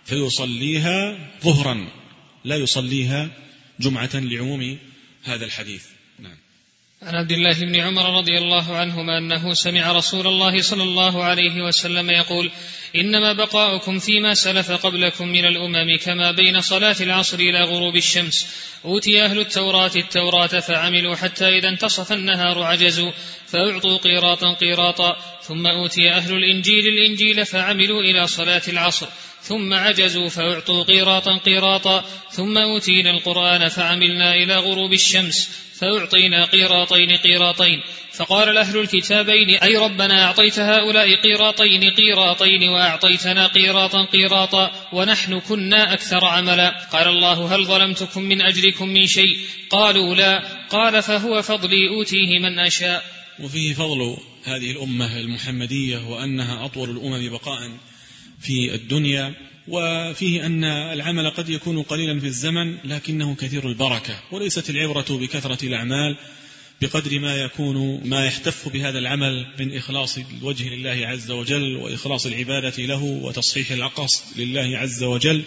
فيصليها ظهرا لا يصليها جمعة لعموم هذا الحديث. نعم. عن عبد الله بن عمر رضي الله عنهما أنه سمع رسول الله صلى الله عليه وسلم يقول: إنما بقاؤكم فيما سلف قبلكم من الأمم كما بين صلاة العصر إلى غروب الشمس. أوتي أهل التوراة فعملوا حتى إذا انتصف النهار عجزوا فأعطوا قيراطا، ثم أوتي أهل الإنجيل فعملوا إلى صلاة العصر ثم عجزوا فأعطوا قيراطا، ثم أوتينا القرآن فعملنا إلى غروب الشمس فأعطينا قيراطين. فقال أهل الكتابين: أي ربنا أعطيت هؤلاء قيراطين وأعطيتنا قيراطا ونحن كنا أكثر عملا. قال الله: هل ظلمتكم من أجلكم من شيء؟ قالوا لا. قال: فهو فضلي أوتيه من أشاء. وفيه فضل هذه الأمة المحمدية وأنها أطول الأمم بقاء في الدنيا، وفيه أن العمل قد يكون قليلا في الزمن لكنه كثير البركة، وليست العبرة بكثرة الأعمال بقدر ما يكون ما يحتف بهذا العمل من إخلاص الوجه لله عز وجل وإخلاص العبادة له وتصحيح القصد لله عز وجل،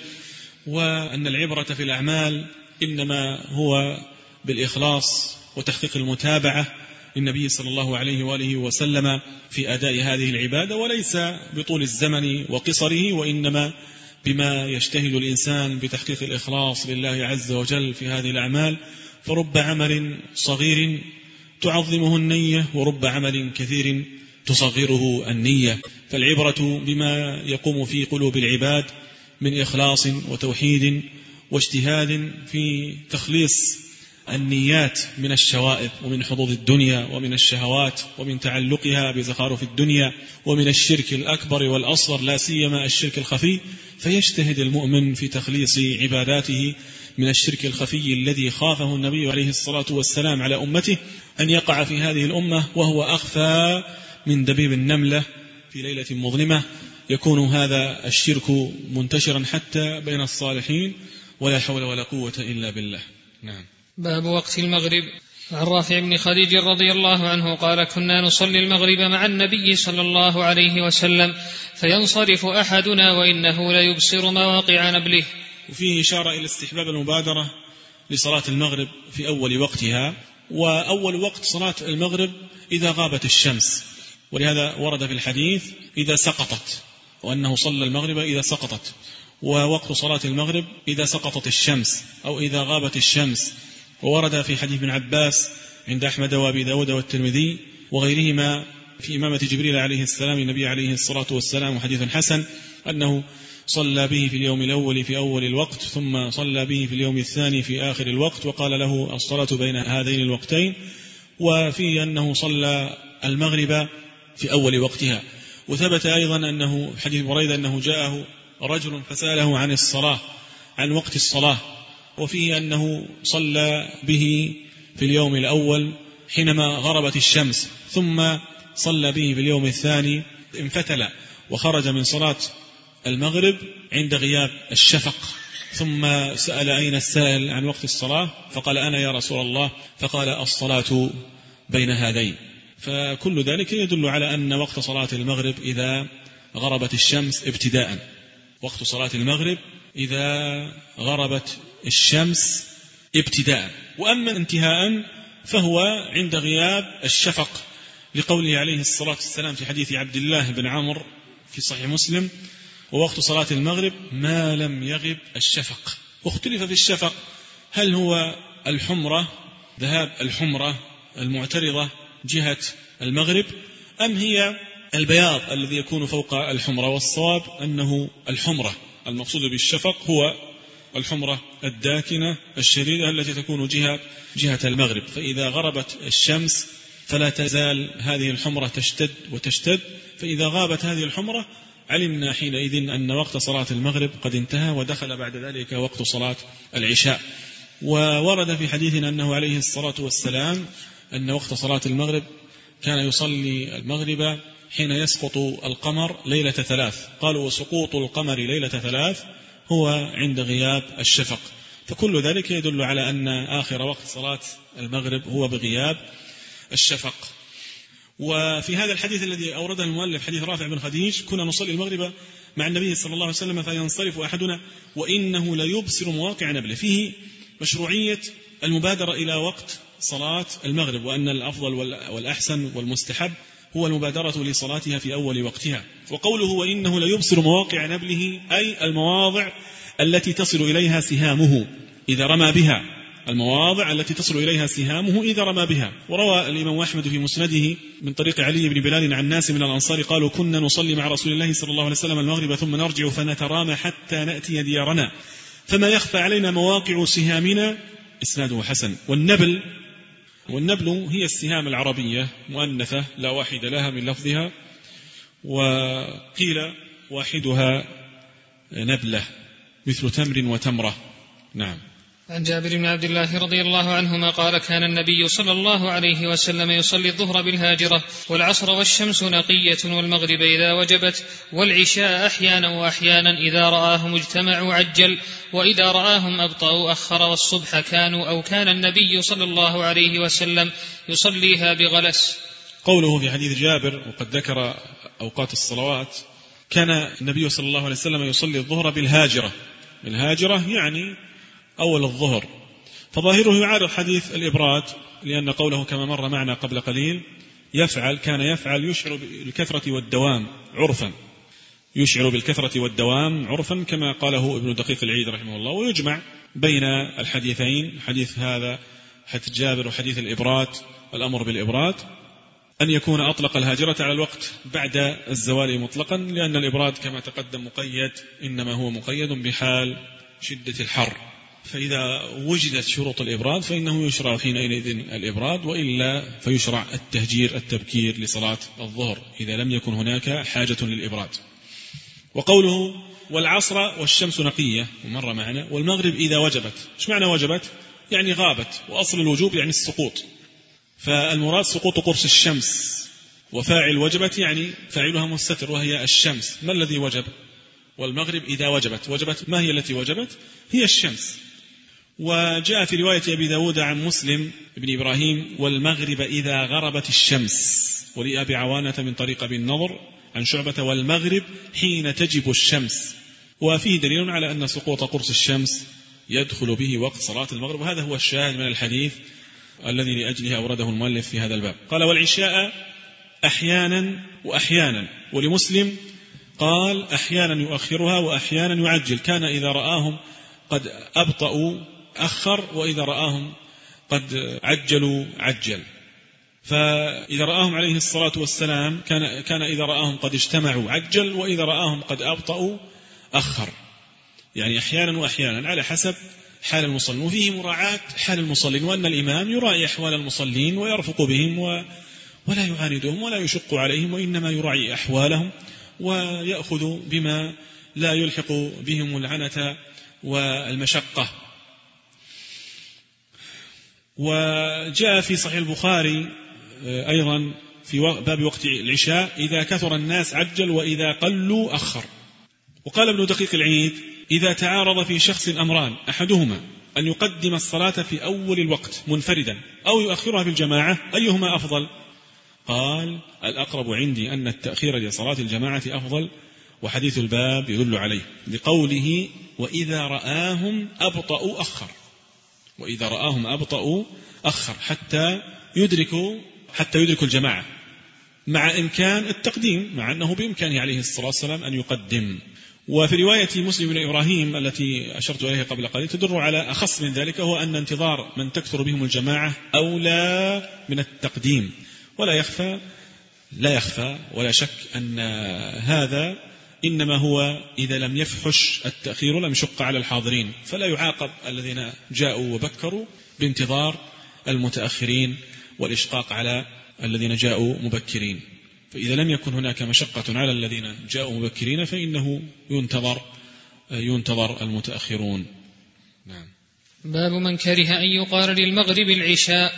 وأن العبرة في الأعمال إنما هو بالإخلاص وتحقيق المتابعة للنبي صلى الله عليه وآله وسلم في أداء هذه العبادة، وليس بطول الزمن وقصره، وإنما بما يجتهد الإنسان بتحقيق الإخلاص لله عز وجل في هذه الأعمال. فرب عمل صغير تعظمه النية ورب عمل كثير تصغره النية، فالعبرة بما يقوم في قلوب العباد من إخلاص وتوحيد واجتهاد في تخليص النيات من الشوائب ومن حظوظ الدنيا ومن الشهوات ومن تعلقها بزخارف الدنيا ومن الشرك الأكبر والأصغر لا سيما الشرك الخفي، فيجتهد المؤمن في تخليص عباداته من الشرك الخفي الذي خافه النبي عليه الصلاة والسلام على أمته أن يقع في هذه الأمة وهو أخفى من دبيب النملة في ليلة مظلمة، يكون هذا الشرك منتشرا حتى بين الصالحين، ولا حول ولا قوة إلا بالله. نعم. باب وقت المغرب. عن رافع بن خديج رضي الله عنه قال: كنا نصلي المغرب مع النبي صلى الله عليه وسلم فينصرف أحدنا وإنه ليبصر مواقع نبله. وفيه إشارة إلى استحباب المبادرة لصلاة المغرب في أول وقتها، وأول وقت صلاة المغرب إذا غابت الشمس، ولهذا ورد في الحديث إذا سقطت، وأنه صلى المغرب إذا سقطت، ووقت صلاة المغرب إذا سقطت الشمس أو إذا غابت الشمس. وورد في حديث ابن عباس عند أحمد وأبي داود والترمذي وغيرهما في إمامة جبريل عليه السلام النبي عليه الصلاة والسلام حديث حسن أنه صلى به في اليوم الأول في أول الوقت، ثم صلى به في اليوم الثاني في آخر الوقت، وقال له الصلاة بين هذين الوقتين. وفيه أنه صلى المغرب في أول وقتها. وثبت أيضا أنه في حديث بريدة أنه جاءه رجل فسأله عن الصلاة، عن وقت الصلاة، وفيه أنه صلى به في اليوم الأول حينما غربت الشمس، ثم صلى به في اليوم الثاني انفتل وخرج من صلاة المغرب عند غياب الشفق، ثم سأل أين السائل عن وقت الصلاة؟ فقال أنا يا رسول الله، فقال الصلاة بين هذين. فكل ذلك يدل على أن وقت صلاة المغرب إذا غربت الشمس ابتداء، وقت صلاة المغرب إذا غربت الشمس ابتداء، وأما انتهاء فهو عند غياب الشفق، لقوله عليه الصلاة والسلام في حديث عبد الله بن عمرو في صحيح مسلم: ووقت صلاة المغرب ما لم يغب الشفق. واختلف في الشفق هل هو الحمرة، ذهاب الحمرة المعترضة جهة المغرب، أم هي البياض الذي يكون فوق الحمرة. والصواب أنه الحمرة، المقصود بالشفق هو الحمرة الداكنة الشديدة التي تكون جهة المغرب، فإذا غربت الشمس فلا تزال هذه الحمرة تشتد وتشتد، فإذا غابت هذه الحمرة علمنا حينئذ أن وقت صلاة المغرب قد انتهى، ودخل بعد ذلك وقت صلاة العشاء. وورد في حديث أنه عليه الصلاة والسلام أن وقت صلاة المغرب كان يصلي المغرب حين يسقط القمر ليلة 3. قالوا وسقوط القمر ليلة 3 هو عند غياب الشفق، فكل ذلك يدل على أن آخر وقت صلاة المغرب هو بغياب الشفق. وفي هذا الحديث الذي أورده المؤلف حديث رافع بن خديج كنا نصلي المغرب مع النبي صلى الله عليه وسلم فينصرف أحدنا وإنه ليبصر مواقع نبله، فيه مشروعية المبادرة إلى وقت صلاة المغرب، وأن الأفضل والأحسن والمستحب هو المبادرة لصلاتها في أول وقتها. وقوله وإنه ليبصر مواقع نبله أي المواضع التي تصل إليها سهامه إذا رمى بها، المواضع التي تصل إليها سهامه إذا رمى بها. وروى الإمام أحمد في مسنده من طريق علي بن بلال عن ناس من الأنصار قالوا كنا نصلي مع رسول الله صلى الله عليه وسلم المغرب ثم نرجع فنترامى حتى نأتي ديارنا فما يخفى علينا مواقع سهامنا. إسناده حسن. والنبل هي السهام العربية مؤنثة لا واحد لها من لفظها، وقيل واحدها نبلة مثل تمر وتمرة. نعم. عن جابر بن عبد الله رضي الله عنهما قال كان النبي صلى الله عليه وسلم يصلي الظهر بالهاجرة والعصر والشمس نقية والمغرب إذا وجبت والعشاء أحيانا وأحيانا إذا رآهم اجتمعوا عجل وإذا رآهم أبطأوا أخر والصبح كان النبي صلى الله عليه وسلم يصليها بغلس. قوله في حديث جابر وقد ذكر أوقات الصلوات كان النبي صلى الله عليه وسلم يصلي الظهر بالهاجرة يعني أول الظهر، فظاهره يعارض حديث الإبراد، لأن قوله كما مر معنا قبل قليل كان يفعل يشعر بالكثرة والدوام عرفا كما قاله ابن دقيق العيد رحمه الله. ويجمع بين الحديثين، حديث هذا حديث جابر وحديث الإبراد، الأمر بالإبراد أن يكون أطلق الهاجرة على الوقت بعد الزوال مطلقا، لأن الإبراد كما تقدم إنما هو مقيد بحال شدة الحر، فإذا وجدت شروط الإبراد فإنه يشرع حينئذ الإبراد، وإلا فيشرع التبكير لصلاة الظهر إذا لم يكن هناك حاجة للإبراد. وقوله والعصر والشمس نقية ومر معنا، والمغرب إذا وجبت. إيش معنى وجبت؟ يعني غابت، وأصل الوجوب يعني السقوط، فالمراد سقوط قرص الشمس، وفاعل وجبت يعني فاعلها مستتر وهي الشمس. ما الذي وجب؟ والمغرب إذا وجبت ما هي التي وجبت؟ هي الشمس. وجاء في رواية أبي داود عن مسلم بن إبراهيم والمغرب إذا غربت الشمس، ولأبي عوانة من طريق أبي النضر عن شعبة والمغرب حين تجب الشمس. وفيه دليل على أن سقوط قرص الشمس يدخل به وقت صلاة المغرب، وهذا هو الشاهد من الحديث الذي لأجله أورده المؤلف في هذا الباب. قال والعشاء أحيانا وأحيانا، ولمسلم قال أحيانا يؤخرها وأحيانا يعجل، كان إذا رآهم قد أبطأوا أخر وإذا رآهم قد عجلوا عجل. فإذا رآهم عليه الصلاة والسلام كان إذا رآهم قد اجتمعوا عجل، وإذا رآهم قد أبطأوا أخر، يعني أحيانا وأحيانا على حسب حال المصلين. وفيه مراعاة حال المصلين، وأن الإمام يراعي أحوال المصلين ويرفق بهم ولا يعاندهم ولا يشق عليهم، وإنما يراعي أحوالهم ويأخذ بما لا يلحق بهم العنة والمشقة. وجاء في صحيح البخاري أيضا في باب وقت العشاء إذا كثر الناس عجل وإذا قلوا أخر. وقال ابن دقيق العيد إذا تعارض في شخص أمران أحدهما أن يقدم الصلاة في أول الوقت منفردا أو يؤخرها في الجماعة أيهما أفضل؟ قال الأقرب عندي أن التأخير لصلاة الجماعة أفضل، وحديث الباب يدل عليه لقوله وإذا رآهم أبطأوا أخر حتى يدركوا الجماعة، مع إمكان التقديم، مع أنه بإمكانه عليه الصلاة والسلام أن يقدم. وفي رواية مسلم بن إبراهيم التي أشرت إليها قبل قليل تدل على أخص من ذلك، هو أن انتظار من تكثر بهم الجماعة أولى من التقديم. لا يخفى ولا شك أن هذا إنما هو إذا لم يفحش التأخير لم يشق على الحاضرين، فلا يعاقب الذين جاءوا وبكروا بانتظار المتأخرين والإشقاق على الذين جاءوا مبكرين. فإذا لم يكن هناك مشقة على الذين جاءوا مبكرين فإنه ينتظر المتأخرون. نعم. باب من كره أن يقال للمغرب العشاء.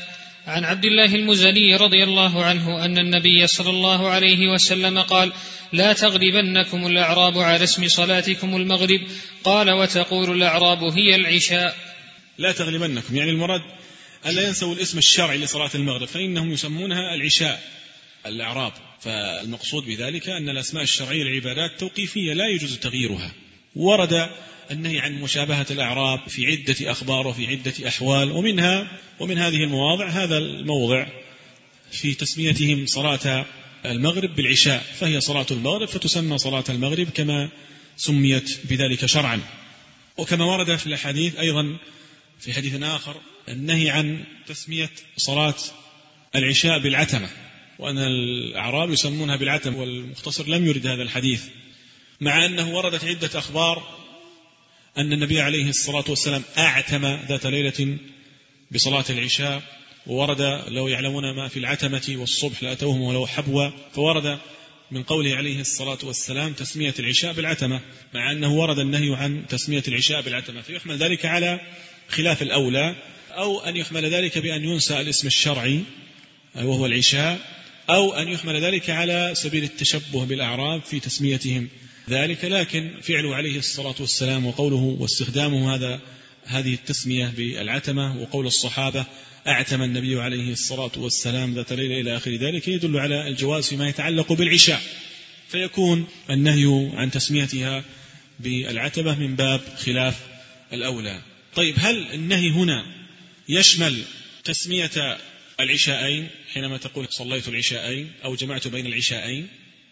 عن عبد الله المزني رضي الله عنه أن النبي صلى الله عليه وسلم قال: لا تغلبنكم الأعراب على اسم صلاتكم المغرب. قال: وتقول الأعراب هي العشاء. لا تغلبنكم يعني المراد ألا ينسوا الاسم الشرعي لصلاة المغرب، فإنهم يسمونها العشاء الأعراب. فالمقصود بذلك أن الأسماء الشرعية العبادات توقيفية لا يجوز تغييرها. ورد النهي عن مشابهة الأعراب في عدة أخبار وفي عدة أحوال، ومن هذه المواضع هذا الموضع في تسميتهم صلاة المغرب بالعشاء، فهي صلاة المغرب فتسمى صلاة المغرب كما سميت بذلك شرعا. وكما ورد في الحديث أيضا في حديث آخر النهي عن تسمية صلاة العشاء بالعتمة، وأن الأعراب يسمونها بالعتمة، والمختصر لم يرد هذا الحديث، مع أنه وردت عدة أخبار أن النبي عليه الصلاة والسلام أعتم ذات ليلة بصلاة العشاء، وورد: لو يعلمون ما في العتمة والصبح لأتوهم ولو حبوا. فورد من قوله عليه الصلاة والسلام تسمية العشاء بالعتمة، مع أنه ورد النهي عن تسمية العشاء بالعتمة، فيحمل ذلك على خلاف الأولى، أو أن يحمل ذلك بأن ينسى الاسم الشرعي وهو العشاء، أو أن يحمل ذلك على سبيل التشبه بالأعراب في تسميتهم ذلك. لكن فعله عليه الصلاة والسلام وقوله واستخدامه هذه التسمية بالعتمة، وقول الصحابة أعتم النبي عليه الصلاة والسلام ذات ليلة إلى آخر ذلك، يدل على الجواز فيما يتعلق بالعشاء، فيكون النهي عن تسميتها بالعتبة من باب خلاف الأولى. طيب، هل النهي هنا يشمل تسمية العشاءين حينما تقول صليت العشاءين أو جمعت بين العشاءين؟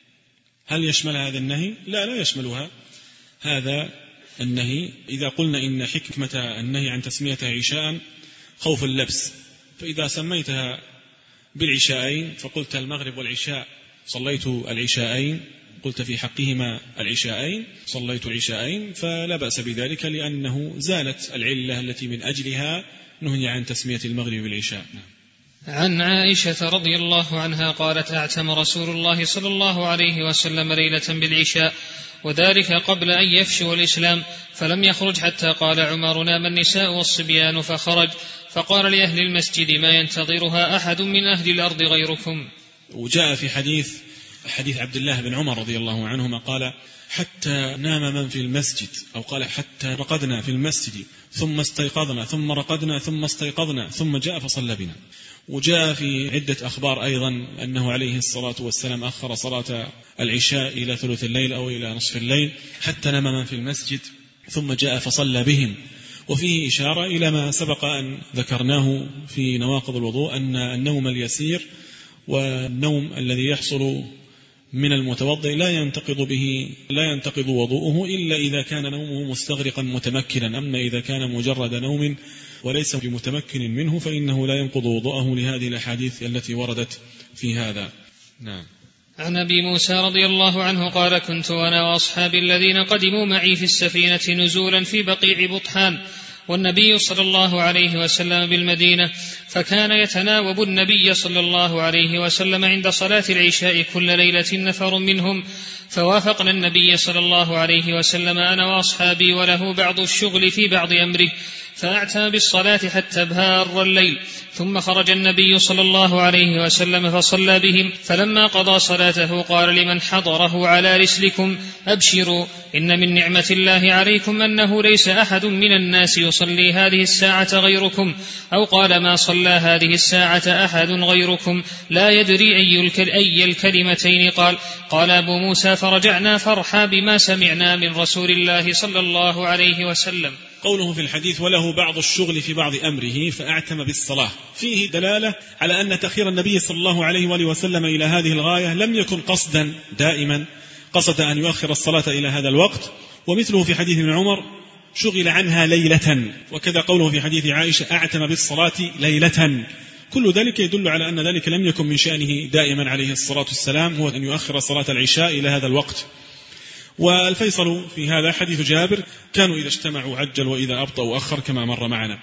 هل يشمل هذا النهي؟ لا يشملها هذا النهي. إذا قلنا إن حكمة النهي عن تسميتها عشاء خوف اللبس، فإذا سميتها بالعشاءين فقلت المغرب والعشاء صليت العشاءين، قلت في حقهما العشاءين صليت العشاءين، فلا بأس بذلك، لأنه زالت العلة التي من أجلها نهي عن تسمية المغرب بالعشاء. عن عائشة رضي الله عنها قالت: أعتم رسول الله صلى الله عليه وسلم ليلة بالعشاء، وذلك قبل أن يفشو الإسلام، فلم يخرج حتى قال عمر: نام النساء والصبيان، فخرج فقال لأهل المسجد: ما ينتظرها أحد من أهل الأرض غيركم. وجاء في حديث عبد الله بن عمر رضي الله عنهما قال: حتى نام من في المسجد، أو قال: حتى رقدنا في المسجد ثم استيقظنا ثم رقدنا ثم استيقظنا ثم جاء فصلى بنا. وجاء في عدة أخبار أيضا أنه عليه الصلاة والسلام أخر صلاة العشاء إلى ثلث الليل أو إلى نصف الليل حتى نام من في المسجد ثم جاء فصلى بهم. وفيه إشارة إلى ما سبق أن ذكرناه في نواقض الوضوء، أن النوم اليسير والنوم الذي يحصل من المتوضئ لا ينتقض وضوءه إلا إذا كان نومه مستغرقا متمكنا. أما إذا كان مجرد نوم وليس بمتمكن منه فإنه لا ينقض وضوءه لهذه الأحاديث التي وردت في هذا. نعم. عن أبي موسى رضي الله عنه قال: كنت أنا وأصحابي الذين قدموا معي في السفينة نزولا في بقيع بطحان، والنبي صلى الله عليه وسلم بالمدينة، فكان يتناوب النبي صلى الله عليه وسلم عند صلاة العشاء كل ليلة نفر منهم، فوافقنا النبي صلى الله عليه وسلم أنا وأصحابي، وله بعض الشغل في بعض أمره، فأعتم بالصلاة حتى ابهار الليل، ثم خرج النبي صلى الله عليه وسلم فصلى بهم، فلما قضى صلاته قال لمن حضره: على رسلكم، أبشروا، إن من نعمة الله عليكم أنه ليس أحد من الناس يصلي هذه الساعة غيركم، أو قال: ما صلى هذه الساعة أحد غيركم، لا يدري أي الكلمتين قال أبو موسى: فرجعنا فرحا بما سمعنا من رسول الله صلى الله عليه وسلم. قوله في الحديث: وله بعض الشغل في بعض أمره فأعتم بالصلاة، فيه دلالة على أن تأخير النبي صلى الله عليه وآله وسلم إلى هذه الغاية لم يكن قصدا دائما، قصد أن يؤخر الصلاة إلى هذا الوقت. ومثله في حديث ابن عمر: شغل عنها ليلة، وكذا قوله في حديث عائشة: أعتم بالصلاة ليلة. كل ذلك يدل على أن ذلك لم يكن من شأنه دائما عليه الصلاة والسلام، هو أن يؤخر صلاة العشاء إلى هذا الوقت. والفيصل في هذا حديث جابر: كانوا إذا اجتمعوا عجل وإذا أبطأوا أخر، كما مر معنا.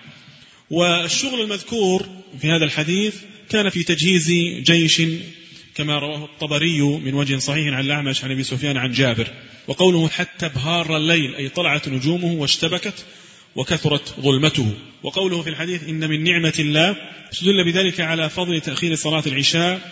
والشغل المذكور في هذا الحديث كان في تجهيز جيش، كما رواه الطبري من وجه صحيح عن الأعمش عن أبي سفيان عن جابر. وقوله حتى بهار الليل أي طلعت نجومه واشتبكت، وكثرت ظلمته. وقوله في الحديث إن من نعمة الله استدل بذلك على فضل تأخير صلاة العشاء،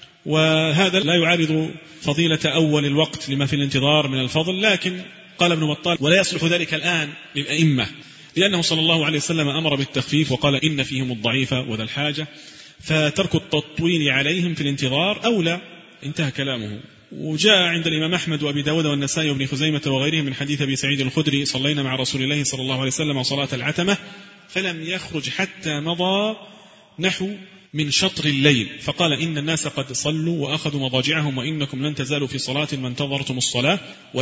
وهذا لا يعارض فضيلة أول الوقت لما في الانتظار من الفضل، لكن قال ابن بطال ولا يصلح ذلك الآن للأئمة، لأنه صلى الله عليه وسلم أمر بالتخفيف وقال إن فيهم الضعيف وذا الحاجة، فترك التطويل عليهم في الانتظار أولى. انتهى كلامه. وجاء عند الإمام أحمد وأبي داود والنسائي وابن خزيمة وغيرهم من حديث أبي سعيد الخدري صلينا مع رسول الله صلى الله عليه وسلم صلاة العتمة فلم يخرج حتى مضى نحو من شطر الليل، فقال إن الناس قد صلوا وأخذوا مضاجعهم وإنكم لن تزالوا في صلاة ما انتظرتم الصلاة،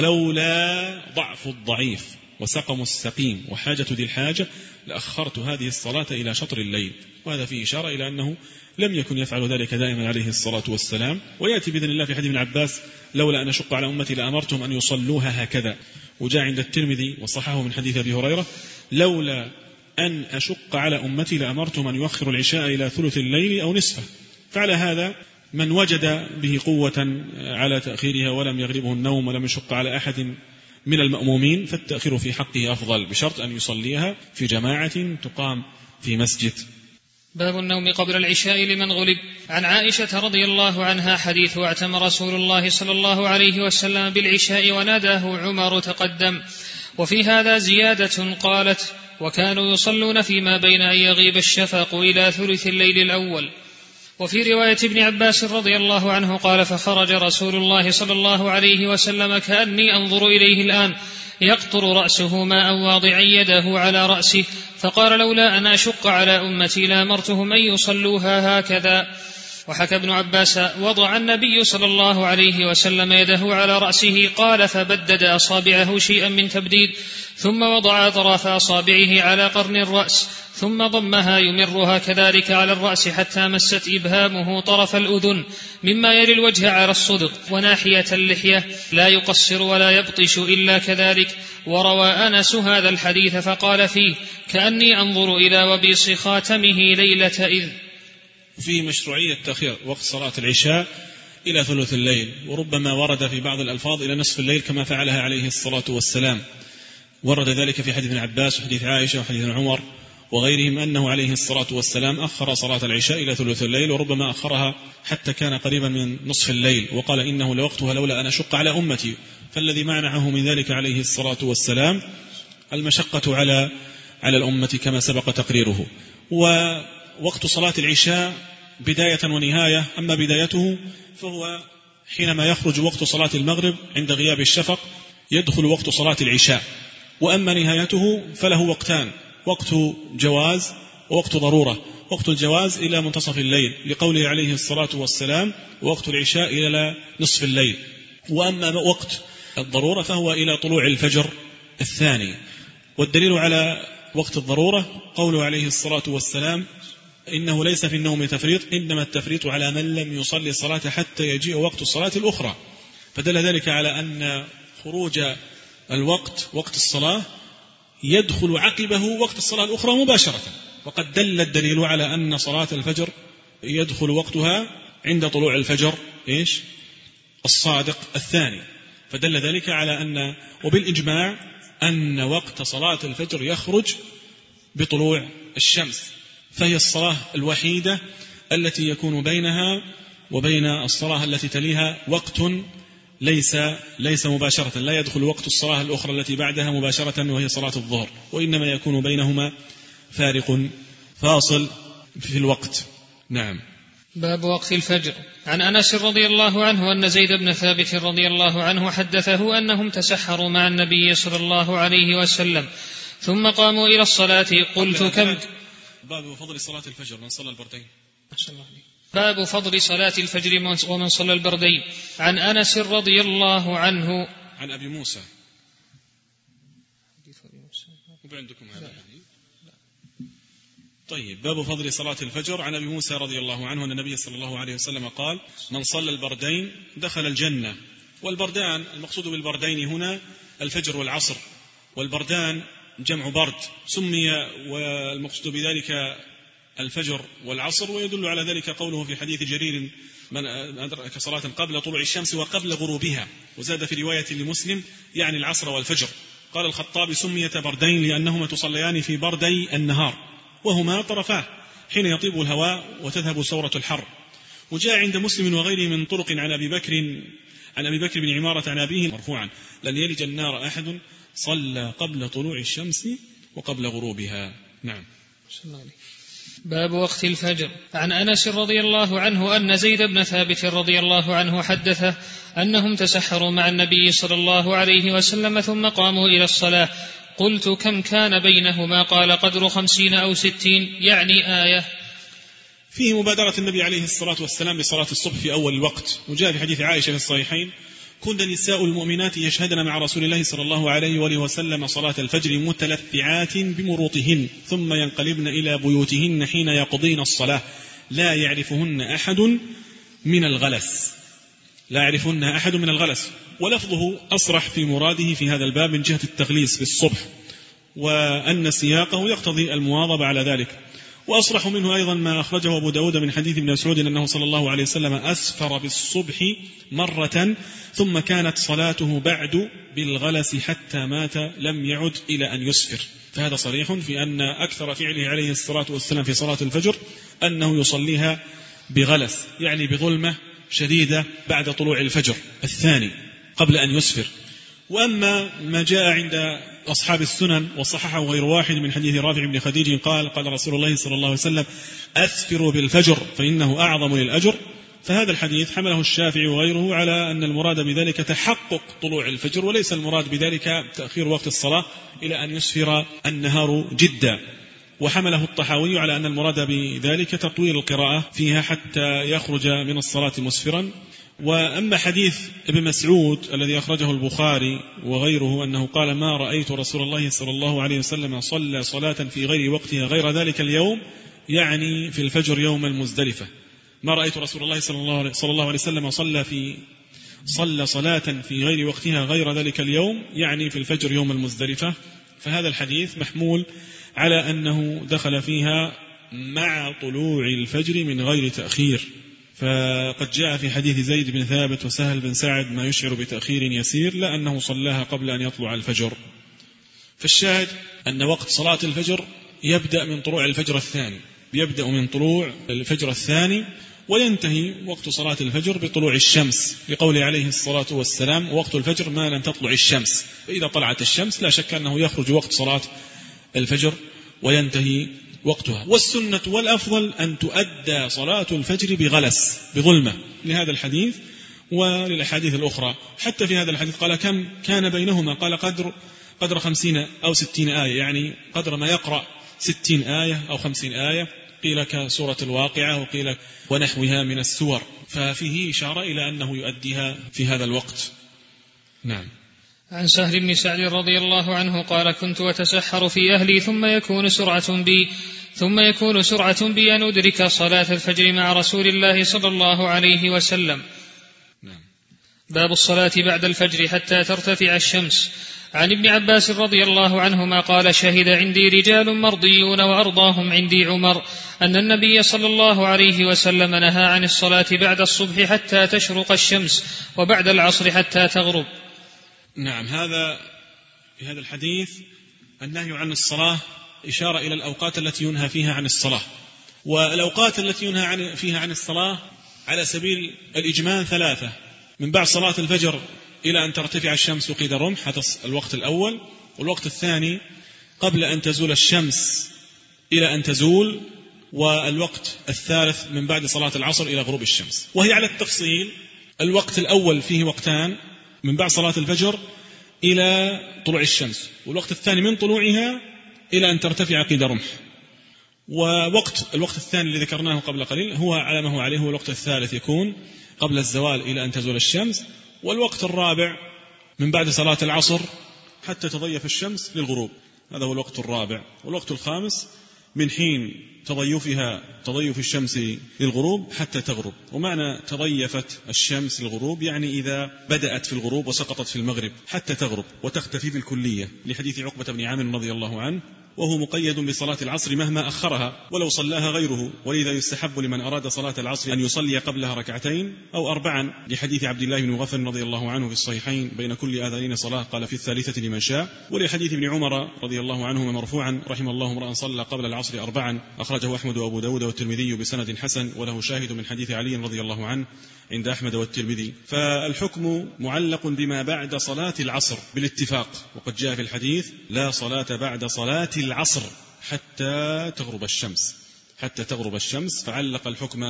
ولولا ضعف الضعيف وسقم السقيم وحاجة ذي الحاجة لأخرت هذه الصلاة إلى شطر الليل. وهذا فيه إشارة إلى أنه لم يكن يفعل ذلك دائما عليه الصلاة والسلام. ويأتي بإذن الله في حديث ابن عباس لولا أن أشق على أمتي لأمرتهم أن يصلوها هكذا. وجاء عند الترمذي وصححه من حديث أبي هريرة لولا أن أشق على أمتي لأمرتهم أن يؤخروا العشاء إلى ثلث الليل أو نصفه. فعلى هذا من وجد به قوة على تأخيرها ولم يغلبه النوم ولم يشق على أحد من المأمومين فالتأخير في حقه أفضل، بشرط أن يصليها في جماعة تقام في مسجد. باب النوم قبل العشاء لمن غلب. عن عائشة رضي الله عنها حديث واعتم رسول الله صلى الله عليه وسلم بالعشاء وناداه عمر تقدم. وفي هذا زيادة قالت وكانوا يصلون فيما بين أن يغيب الشفق إلى ثلث الليل الأول. وفي رواية ابن عباس رضي الله عنه قال فخرج رسول الله صلى الله عليه وسلم كأني أنظر إليه الآن يقطر رأسه ماء واضعا يده على رأسه، فقال لولا أن أشق على أمتي لأمرتهم أن يصلوها هكذا. وحكى ابن عباس وضع النبي صلى الله عليه وسلم يده على رأسه قال فبدد أصابعه شيئا من تبديد ثم وضع أطراف أصابعه على قرن الرأس ثم ضمها يمرها كذلك على الرأس حتى مست إبهامه طرف الأذن مما يلي الوجه على الصدق وناحية اللحية لا يقصر ولا يبطش إلا كذلك. وروى أنس هذا الحديث فقال فيه كأني أنظر إلى وبيص خاتمه ليلة إذ. في مشروعية تأخير وقت صلاة العشاء إلى ثلث الليل، وربما ورد في بعض الألفاظ إلى نصف الليل كما فعلها عليه الصلاة والسلام. ورد ذلك في حديث ابن عباس وحديث عائشة وحديث عمر وغيرهم أنه عليه الصلاة والسلام أخر صلاة العشاء إلى ثلث الليل وربما أخرها حتى كان قريبا من نصف الليل، وقال إنه لوقتها لولا أن أشق على أمتي. فالذي معنعه من ذلك عليه الصلاة والسلام المشقة على الأمة كما سبق تقريره. ووقت صلاة العشاء بداية ونهاية، أما بدايته فهو حينما يخرج وقت صلاة المغرب عند غياب الشفق يدخل وقت صلاة العشاء، وأما نهايته فله وقتان، وقت جواز ووقت ضرورة. وقت الجواز إلى منتصف الليل لقوله عليه الصلاة والسلام وقت العشاء إلى نصف الليل، وأما وقت الضرورة فهو إلى طلوع الفجر الثاني. والدليل على وقت الضرورة قوله عليه الصلاة والسلام إنه ليس في النوم تفريط إنما التفريط على من لم يصلي الصلاة حتى يجيء وقت الصلاة الأخرى. فدل ذلك على أن خروج الوقت وقت الصلاة يدخل عقبه وقت الصلاة الأخرى مباشرة، وقد دل الدليل على أن صلاة الفجر يدخل وقتها عند طلوع الفجر الصادق الثاني. فدل ذلك على أن وبالإجماع أن وقت صلاة الفجر يخرج بطلوع الشمس، فهي الصلاة الوحيدة التي يكون بينها وبين الصلاة التي تليها وقت ليس مباشرة، لا يدخل وقت الصلاة الأخرى التي بعدها مباشرة وهي صلاة الظهر، وإنما يكون بينهما فارق فاصل في الوقت. نعم. باب وقت الفجر. عن أنس رضي الله عنه أن زيد بن ثابت رضي الله عنه حدثه أنهم تسحروا مع النبي صلى الله عليه وسلم ثم قاموا إلى الصلاة. قلت كم. باب فضل صلاة الفجر من صلى البردين. باب فضل صلاة الفجر ومن صلى البردين. عن أنس رضي الله عنه عن أبي موسى. عندكم هذا الحديث؟ طيب. باب فضل صلاة الفجر. عن أبي موسى رضي الله عنه أن النبي صلى الله عليه وسلم قال من صلى البردين دخل الجنة. والبردان المقصود بالبردين هنا الفجر والعصر، والبردان جمع برد سمي، والمقصود بذلك الفجر والعصر. ويدل على ذلك قوله في حديث جرير من أدرك صلاة قبل طلوع الشمس وقبل غروبها، وزاد في رواية لمسلم يعني العصر والفجر. قال الخطابي: سميت بردين لأنهما تصليان في بردي النهار، وهما طرفاه حين يطيب الهواء وتذهب ثورة الحر. وجاء عند مسلم وغيره من طرق عن أبي بكر بن عمارة عن أبيه مرفوعا: لن يلج النار أحد صلى قبل طلوع الشمس وقبل غروبها. نعم. باب وقت الفجر. عن أنس رضي الله عنه أن زيد بن ثابت رضي الله عنه حدثه أنهم تسحروا مع النبي صلى الله عليه وسلم ثم قاموا إلى الصلاة. قلت: كم كان بينهما؟ قال: قدر 50 أو 60، يعني آية. فيه مبادرة النبي عليه الصلاة والسلام بصلاة الصبح في أول الوقت، وجاء في حديث عائشة في الصحيحين: كن نساء المؤمنات يشهدن مع رسول الله صلى الله عليه وآله وسلم صلاة الفجر متلفعات بمروطهن ثم ينقلبن إلى بيوتهن حين يقضين الصلاة لا يعرفهن أحد من الغلس. ولفظه أصرح في مراده في هذا الباب من جهة التغليس في الصبح، وأن سياقه يقتضي المواظبة على ذلك. وأصرح منه أيضا ما أخرجه أبو داود من حديث ابن مسعود أنه صلى الله عليه وسلم أسفر بالصبح مرة ثم كانت صلاته بعد بالغلس حتى مات لم يعد إلى أن يسفر. فهذا صريح في أن أكثر فعله عليه الصلاة والسلام في صلاة الفجر أنه يصليها بغلس، يعني بظلمة شديدة بعد طلوع الفجر الثاني قبل أن يسفر. وأما ما جاء عند أصحاب السنن وصححه غير واحد من حديث رافع بن خديج قال رسول الله صلى الله عليه وسلم: أسفروا بالفجر فإنه أعظم للأجر. فهذا الحديث حمله الشافعي وغيره على أن المراد بذلك تحقق طلوع الفجر، وليس المراد بذلك تأخير وقت الصلاة إلى أن يسفر النهار جدا. وحمله الطحاوي على أن المراد بذلك تطويل القراءة فيها حتى يخرج من الصلاة مسفرا. وأما حديث ابن مسعود الذي أخرجه البخاري وغيره أنه قال: ما رأيت رسول الله صلى الله عليه وسلم صلى صلاة في غير وقتها غير ذلك اليوم، يعني في الفجر يوم المزدلفة. ما رأيت رسول الله صلى الله عليه وسلم صلى صلاة في غير وقتها غير ذلك اليوم، يعني في الفجر يوم المزدلفة. فهذا الحديث محمول على أنه دخل فيها مع طلوع الفجر من غير تأخير. فقد جاء في حديث زيد بن ثابت وسهل بن سعد ما يشعر بتأخير يسير، لا أنه صلاها قبل أن يطلع الفجر. فالشاهد أن وقت صلاة الفجر يبدأ من طلوع الفجر الثاني، وينتهي وقت صلاة الفجر بطلوع الشمس، لقوله عليه الصلاة والسلام: وقت الفجر ما لم تطلع الشمس. فإذا طلعت الشمس لا شك أنه يخرج وقت صلاة الفجر وينتهي وقتها. والسنة والأفضل أن تؤدى صلاة الفجر بغلس بظلمة، لهذا الحديث وللأحاديث الأخرى. حتى في هذا الحديث قال: كم كان بينهما؟ قال: قدر 50 أو 60 آية، يعني قدر ما يقرأ 60 آية أو 50 آية، قيل كسورة الواقعة وقيل ونحوها من السور. ففيه إشارة إلى أنه يؤديها في هذا الوقت. نعم. عن سهل بن سعد رضي الله عنه قال: كنت أتسحر في أهلي ثم يكون سرعة بي أن أدرك صلاة الفجر مع رسول الله صلى الله عليه وسلم. باب الصلاة بعد الفجر حتى ترتفع الشمس. عن ابن عباس رضي الله عنهما قال: شهد عندي رجال مرضيون وأرضاهم عندي عمر أن النبي صلى الله عليه وسلم نهى عن الصلاة بعد الصبح حتى تشرق الشمس، وبعد العصر حتى تغرب. نعم. في هذا الحديث النهي عن الصلاة إشارة إلى الأوقات التي ينهى فيها عن الصلاة. والأوقات التي ينهى فيها عن الصلاة على سبيل الإجمال 3: من بعد صلاة الفجر إلى أن ترتفع الشمس قيد الرمح، هذا الوقت الأول. والوقت الثاني قبل أن تزول الشمس إلى أن تزول. والوقت الثالث من بعد صلاة العصر إلى غروب الشمس. وهي على التفصيل: الوقت الأول فيه وقتان: من بعد صلاة الفجر إلى طلوع الشمس، والوقت الثاني من طلوعها إلى أن ترتفع قيد رمح. الوقت الثاني الذي ذكرناه قبل قليل هو على ما هو عليه، هو الوقت الثالث يكون قبل الزوال إلى أن تزول الشمس. والوقت الرابع من بعد صلاة العصر حتى تضيف الشمس للغروب، هذا هو الوقت الرابع. والوقت الخامس من حين تضيف الشمس للغروب حتى تغرب. ومعنى تضيفت الشمس للغروب يعني إذا بدأت في الغروب وسقطت في المغرب حتى تغرب وتختفي بالكلية، لحديث عقبة بن عامر رضي الله عنه وهو مقيد بصلاة العصر مهما أخرها ولو صلاها غيره، ولذا يستحب لمن أراد صلاة العصر أن يصلي قبلها ركعتين أو 4 لحديث عبد الله بن مغفل رضي الله عنه في الصحيحين بين كل آذانين صلاة قال في الثالثة لمن شاء، ولحديث ابن عمر رضي الله عنهما مرفوعا رحم الله امرأ صلى قبل العصر 4 أخرجه أحمد وأبو داود والترمذي بسند حسن، وله شاهد من حديث علي رضي الله عنه عند أحمد والترمذي. فالحكم معلق بما بعد صلاة العصر بالاتفاق، وقد جاء في الحديث لا صلاة بعد صلاة العصر حتى تغرب الشمس، حتى تغرب الشمس، فعلق الحكم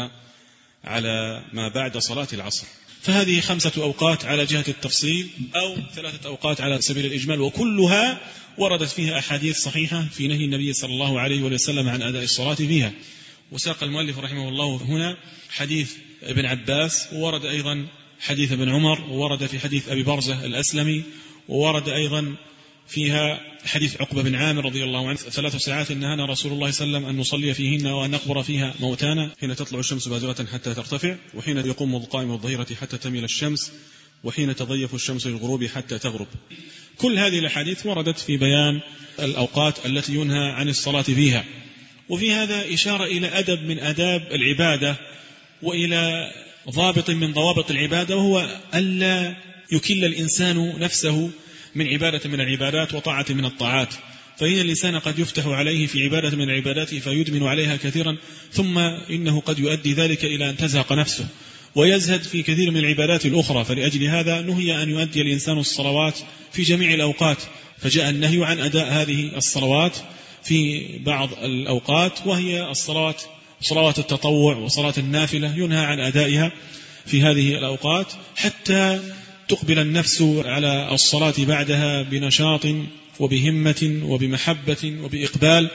على ما بعد صلاة العصر. فهذه 5 أوقات على جهة التفصيل أو 3 أوقات على سبيل الإجمال، وكلها وردت فيها أحاديث صحيحة في نهي النبي صلى الله عليه وسلم عن أداء الصلاة فيها. وساق المؤلف رحمه الله هنا حديث ابن عباس، وورد أيضا حديث ابن عمر، وورد في حديث أبي برزة الأسلمي، وورد أيضا فيها حديث عقبة بن عامر رضي الله عنه 3 ساعات نهانا رسول الله صلى الله عليه وسلم أن نصلي فيهن وأن نقبر فيها موتانا، حين تطلع الشمس بازغة حتى ترتفع، وحين يقوم القائم الظهيرة حتى تميل الشمس، وحين تضيف الشمس للغروب حتى تغرب. كل هذه الأحاديث وردت في بيان الأوقات التي ينهى عن الصلاة فيها. وفي هذا إشارة إلى أدب من آداب العبادة وإلى ضابط من ضوابط العبادة، وهو ألا يكل الإنسان نفسه من عبادة من العبادات وطاعة من الطاعات، فإن الإنسان قد يفتح عليه في عبادة من العبادات فيدمن عليها كثيرا، ثم إنه قد يؤدي ذلك إلى أن تزهق نفسه ويزهد في كثير من العبادات الأخرى. فلأجل هذا نهي أن يؤدي الإنسان الصلوات في جميع الأوقات، فجاء النهي عن أداء هذه الصلوات في بعض الأوقات، وهي صلوات التطوع وصلاة النافلة ينهى عن أدائها في هذه الأوقات حتى تقبل النفس على الصلاة بعدها بنشاط وبهمة وبمحبة وبإقبال،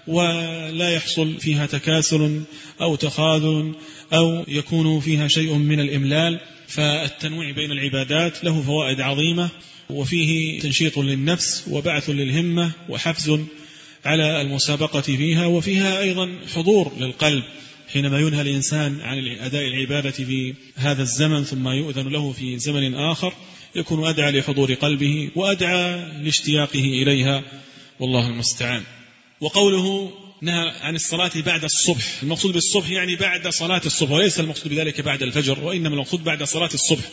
ولا يحصل فيها تكاسل أو تخاذل أو يكون فيها شيء من الإملال. فالتنويع بين العبادات له فوائد عظيمة، وفيه تنشيط للنفس وبعث للهمة وحفز على المسابقة فيها، وفيها أيضا حضور للقلب حينما ينهى الإنسان عن أداء العبادة في هذا الزمن ثم يؤذن له في زمن آخر، يكون أدعى لحضور قلبه وأدعى لاشتياقه إليها، والله المستعان. وقوله نهى عن الصلاة بعد الصبح، المقصود بالصبح يعني بعد صلاة الصبح، وليس المقصود بذلك بعد الفجر، وإنما المقصود بعد صلاة الصبح،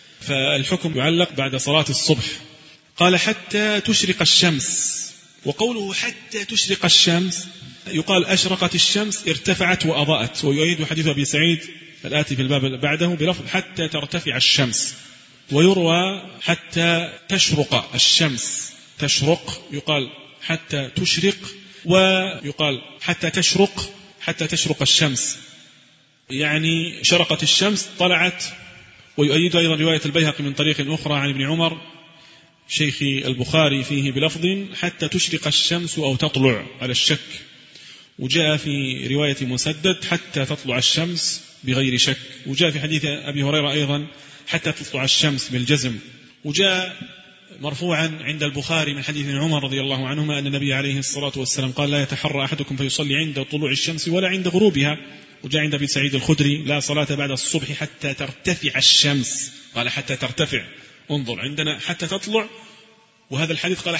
فالحكم يعلق بعد صلاة الصبح. قال حتى تشرق الشمس، وقوله حتى تشرق الشمس يقال أشرقت الشمس ارتفعت وأضاءت، ويؤيد حديث أبي سعيد الآتي في الباب بعده بلفظ حتى ترتفع الشمس، ويروى حتى تشرق الشمس، تشرق يقال حتى تشرق، ويقال حتى تشرق الشمس، يعني شرقت الشمس طلعت. ويؤيد أيضا رواية البيهقي من طريق أخرى عن ابن عمر شيخ البخاري فيه بلفظ حتى تشرق الشمس أو تطلع على الشك، وجاء في رواية مسدد حتى تطلع الشمس بغير شك، وجاء في حديث أبي هريرة أيضا حتى تطلع الشمس بالجزم، وجاء مرفوعا عند البخاري من حديث عمر رضي الله عنهما أن النبي عليه الصلاة والسلام قال لا يتحرى أحدكم فيصلي عند طلوع الشمس ولا عند غروبها. وجاء عند أبي سعيد الخدري لا صلاة بعد الصبح حتى ترتفع الشمس، قال حتى ترتفع، انظر عندنا حتى تطلع، وهذا الحديث قال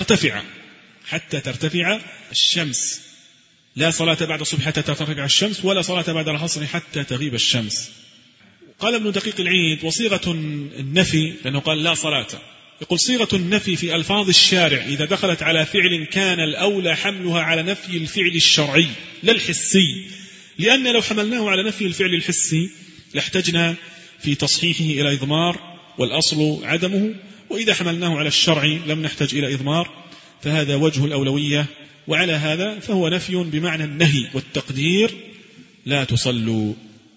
حتى ترتفع الشمس، لا صلاة بعد الصبح حتى ترتفع الشمس، ولا صلاة بعد العصر حتى تغيب الشمس. قال ابن دقيق العيد وصيغة النفي، لأنه قال لا صلاة، يقول صيغة النفي في ألفاظ الشارع إذا دخلت على فعل كان الأولى حملها على نفي الفعل الشرعي لا الحسي، لأن لو حملناه على نفي الفعل الحسي لاحتجنا في تصحيحه إلى إضمار والأصل عدمه، وإذا حملناه على الشرع لم نحتج إلى إضمار، فهذا وجه الأولوية. وعلى هذا فهو نفي بمعنى النهي والتقدير لا تصلوا.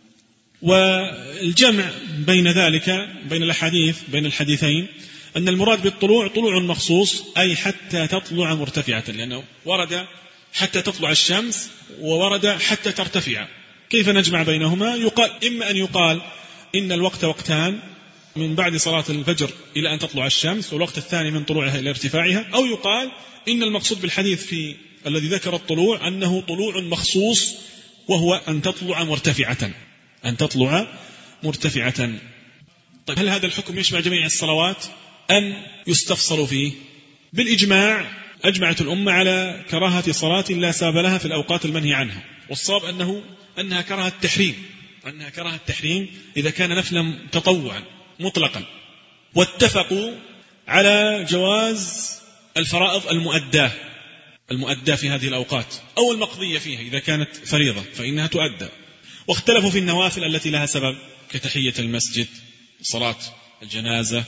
والجمع بين ذلك بين الأحاديث بين الحديثين أن المراد بالطلوع طلوع مخصوص، أي حتى تطلع مرتفعة، لأنه ورد حتى تطلع الشمس وورد حتى ترتفع. كيف نجمع بينهما؟ يقال إما أن يقال إن الوقت وقتان من بعد صلاة الفجر إلى أن تطلع الشمس، والوقت الثاني من طلوعها إلى ارتفاعها، أو يقال إن المقصود بالحديث في الذي ذكر الطلوع أنه طلوع مخصوص وهو أن تطلع مرتفعة. طيب هل هذا الحكم يشمل جميع الصلوات أم يستفصل فيه؟ بالإجماع أجمعت الأمة على كراهة صلاة لا سبب لها في الأوقات المنهي عنها، والصواب أنها كراهة تحريم إذا كان نفلا تطوعا مطلقا. واتفقوا على جواز الفرائض المؤداة في هذه الأوقات أو المقضية فيها، إذا كانت فريضة فإنها تؤدى. واختلفوا في النوافل التي لها سبب كتحية المسجد، صلاة الجنازة،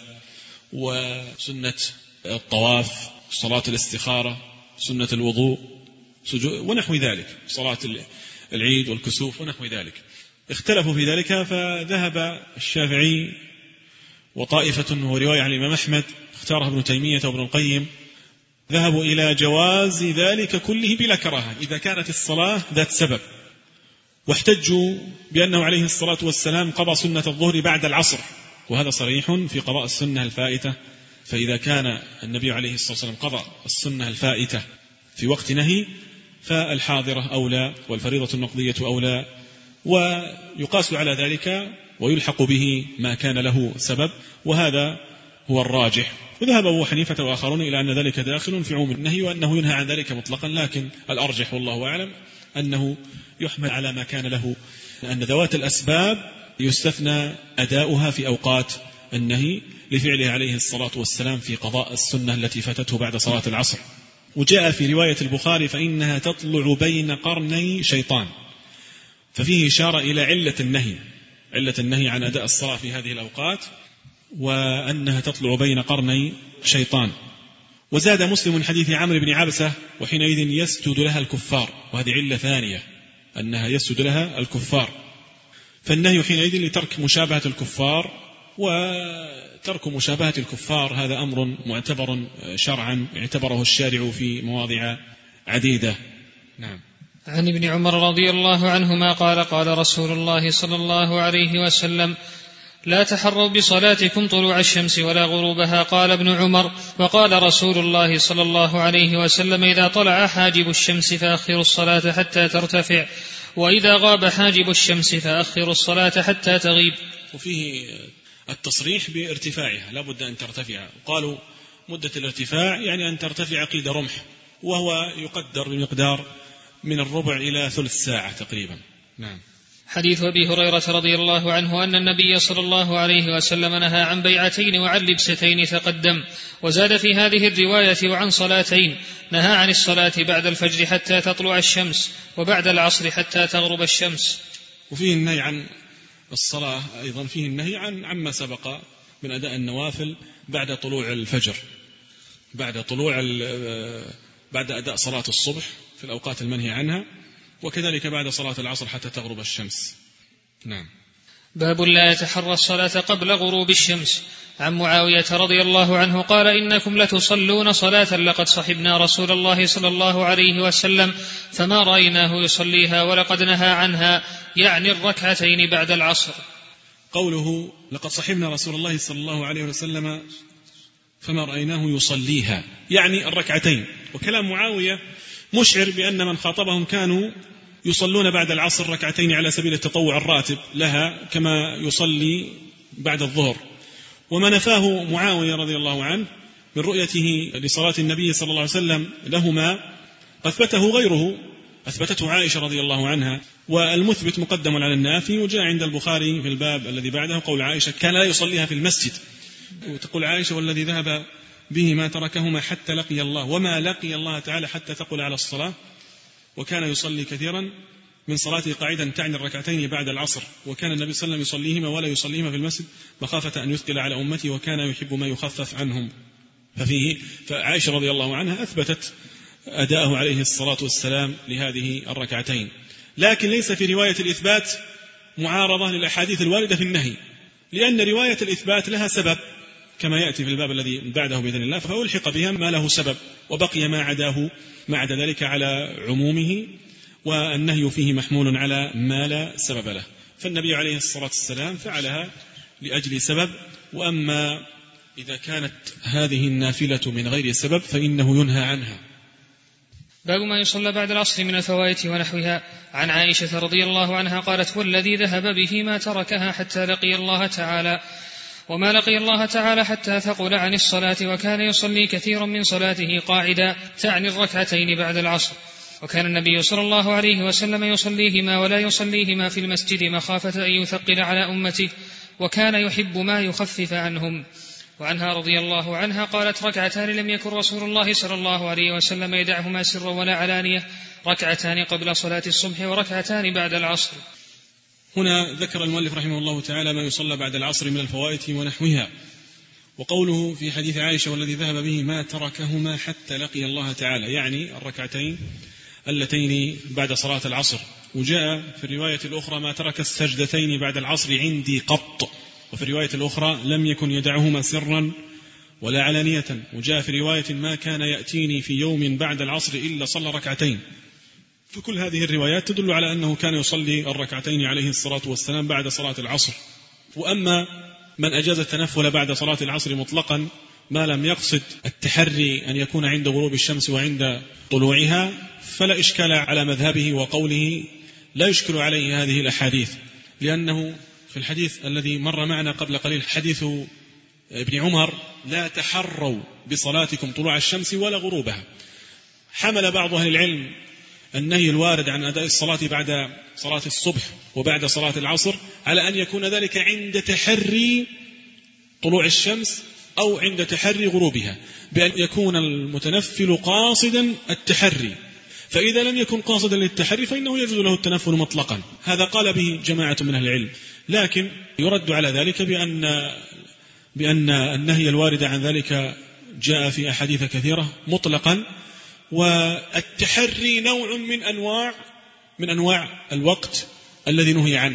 وسنة الطواف، صلاة الاستخارة، سنة الوضوء ونحو ذلك، صلاة العيد والكسوف ونحو ذلك. اختلفوا في ذلك، فذهب الشافعي وطائفة ورواية عن الإمام أحمد اختارها ابن تيمية وابن القيم، ذهبوا إلى جواز ذلك كله بلا كراهة إذا كانت الصلاة ذات سبب، واحتجوا بأنه عليه الصلاة والسلام قضى سنة الظهر بعد العصر، وهذا صريح في قضاء السنة الفائتة. فإذا كان النبي عليه الصلاة والسلام قضى السنة الفائتة في وقت نهي فالحاضرة أولى والفريضة النقضية أولى، ويقاس على ذلك ويلحق به ما كان له سبب، وهذا هو الراجح. وذهب أبو حنيفة وآخرون إلى أن ذلك داخل في عموم النهي وأنه ينهى عن ذلك مطلقا، لكن الأرجح والله أعلم أنه يحمل على ما كان له، لأن ذوات الأسباب يستثنى أداؤها في أوقات النهي لفعله عليه الصلاة والسلام في قضاء السنة التي فاتته بعد صلاة العصر. وجاء في رواية البخاري فإنها تطلع بين قرني شيطان، ففيه إشارة إلى علة النهي عن أداء الصلاة في هذه الأوقات، وأنها تطلع بين قرني شيطان. وزاد مسلم حديث عمرو بن عبسة وحينئذ يسجد لها الكفار، وهذه علة ثانية أنها يسجد لها الكفار، فالنهي حينئذ لترك مشابهة الكفار، وترك مشابهة الكفار هذا أمر معتبر شرعا اعتبره الشارع في مواضع عديدة. نعم. عن ابن عمر رضي الله عنهما قال رسول الله صلى الله عليه وسلم: لا تحروا بصلاتكم طلوع الشمس ولا غروبها. قال ابن عمر: وقال رسول الله صلى الله عليه وسلم: إذا طلع حاجب الشمس فأخروا الصلاة حتى ترتفع، وإذا غاب حاجب الشمس فأخروا الصلاة حتى تغيب. وفيه التصريح بارتفاعها، لا بد أن ترتفع. قالوا مدة الارتفاع يعني أن ترتفع قيد رمح، وهو يقدر بمقدار من الربع إلى ثلث ساعة تقريبا. نعم. حديث أبي هريرة رضي الله عنه أن النبي صلى الله عليه وسلم نهى عن بيعتين وعن لبستين تقدم. وزاد في هذه الرواية: وعن صلاتين، نهى عن الصلاة بعد الفجر حتى تطلع الشمس، وبعد العصر حتى تغرب الشمس. وفيه النهي عن الصلاة أيضا، فيه النهي عما سبق من أداء النوافل بعد طلوع الفجر، بعد أداء صلاة الصبح في الأوقات المنهي عنها، وكذلك بعد صلاة العصر حتى تغرب الشمس. نعم. باب لا يتحرى الصلاة قبل غروب الشمس. عن معاوية رضي الله عنه قال: إنكم لتصلون صلاة لقد صحبنا رسول الله صلى الله عليه وسلم فما رأيناه يصليها ولقد نهى عنها، يعني الركعتين بعد العصر. قوله لقد صحبنا رسول الله صلى الله عليه وسلم فما رأيناه يصليها يعني الركعتين. وكلام معاوية مشعر بأن من خاطبهم كانوا يصلون بعد العصر ركعتين على سبيل التطوع الراتب لها كما يصلي بعد الظهر. وما نفاه معاوية رضي الله عنه من رؤيته لصلاة النبي صلى الله عليه وسلم لهما أثبته غيره، أثبتته عائشة رضي الله عنها، والمثبت مقدم على النافي. وجاء عند البخاري في الباب الذي بعده قول عائشة: كان لا يصليها في المسجد. وتقول عائشة: والذي ذهب به ما تركهما حتى لقي الله، وما لقي الله تعالى حتى تقول على الصلاة. وكان يصلي كثيرا من صلاته قاعدا، تعني الركعتين بعد العصر، وكان النبي صلى الله عليه وسلم يصليهما ولا يصليهما في المسجد مخافة أن يثقل على أمته، وكان يحب ما يخفف عنهم. فعائشة رضي الله عنها أثبتت أداءه عليه الصلاة والسلام لهذه الركعتين، لكن ليس في رواية الإثبات معارضة للأحاديث الواردة في النهي، لأن رواية الإثبات لها سبب كما يأتي في الباب الذي بعده بإذن الله، فألحق بها ما له سبب، وبقي ما عدا ذلك على عمومه، والنهي فيه محمول على ما لا سبب له. فالنبي عليه الصلاة والسلام فعلها لأجل سبب، وأما إذا كانت هذه النافلة من غير سبب فإنه ينهى عنها. باب ما يصلى بعد العصر من الفوائت ونحوها. عن عائشة رضي الله عنها قالت: والذي ذهب به ما تركها حتى لقي الله تعالى. وما لقي الله تعالى حتى ثقل عن الصلاة، وكان يصلي كثيرا من صلاته قاعدا، تعني الركعتين بعد العصر. وكان النبي صلى الله عليه وسلم يصليهما ولا يصليهما في المسجد مخافة أن يثقل على أمته، وكان يحب ما يخفف عنهم. وعنها رضي الله عنها قالت: ركعتان لم يكن رسول الله صلى الله عليه وسلم يدعهما سرا ولا علانية، ركعتان قبل صلاة الصبح وركعتان بعد العصر. هنا ذكر المؤلف رحمه الله تعالى ما يصلى بعد العصر من الفوائت ونحوها. وقوله في حديث عائشة: والذي ذهب به ما تركهما حتى لقي الله تعالى، يعني الركعتين اللتين بعد صلاة العصر. وجاء في الرواية الأخرى: ما ترك السجدتين بعد العصر عندي قط. وفي الرواية الأخرى: لم يكن يدعهما سرا ولا علانية. وجاء في رواية: ما كان يأتيني في يوم بعد العصر إلا صلى ركعتين. فكل هذه الروايات تدل على أنه كان يصلي الركعتين عليه الصلاة والسلام بعد صلاة العصر. وأما من أجاز التنفل بعد صلاة العصر مطلقا ما لم يقصد التحري أن يكون عند غروب الشمس وعند طلوعها، فلا إشكال على مذهبه وقوله لا يشكل عليه هذه الأحاديث، لأنه في الحديث الذي مر معنا قبل قليل حديث ابن عمر: لا تحروا بصلاتكم طلوع الشمس ولا غروبها. حمل بعض أهل العلم النهي الوارد عن أداء الصلاة بعد صلاة الصبح وبعد صلاة العصر على أن يكون ذلك عند تحري طلوع الشمس أو عند تحري غروبها، بأن يكون المتنفل قاصدا التحري. فإذا لم يكن قاصدا للتحري فإنه يجوز له التنفل مطلقا. هذا قال به جماعة من أهل العلم، لكن يرد على ذلك بأن النهي الوارد عن ذلك جاء في أحاديث كثيرة مطلقا، والتحري نوع من أنواع الوقت الذي نهي عنه،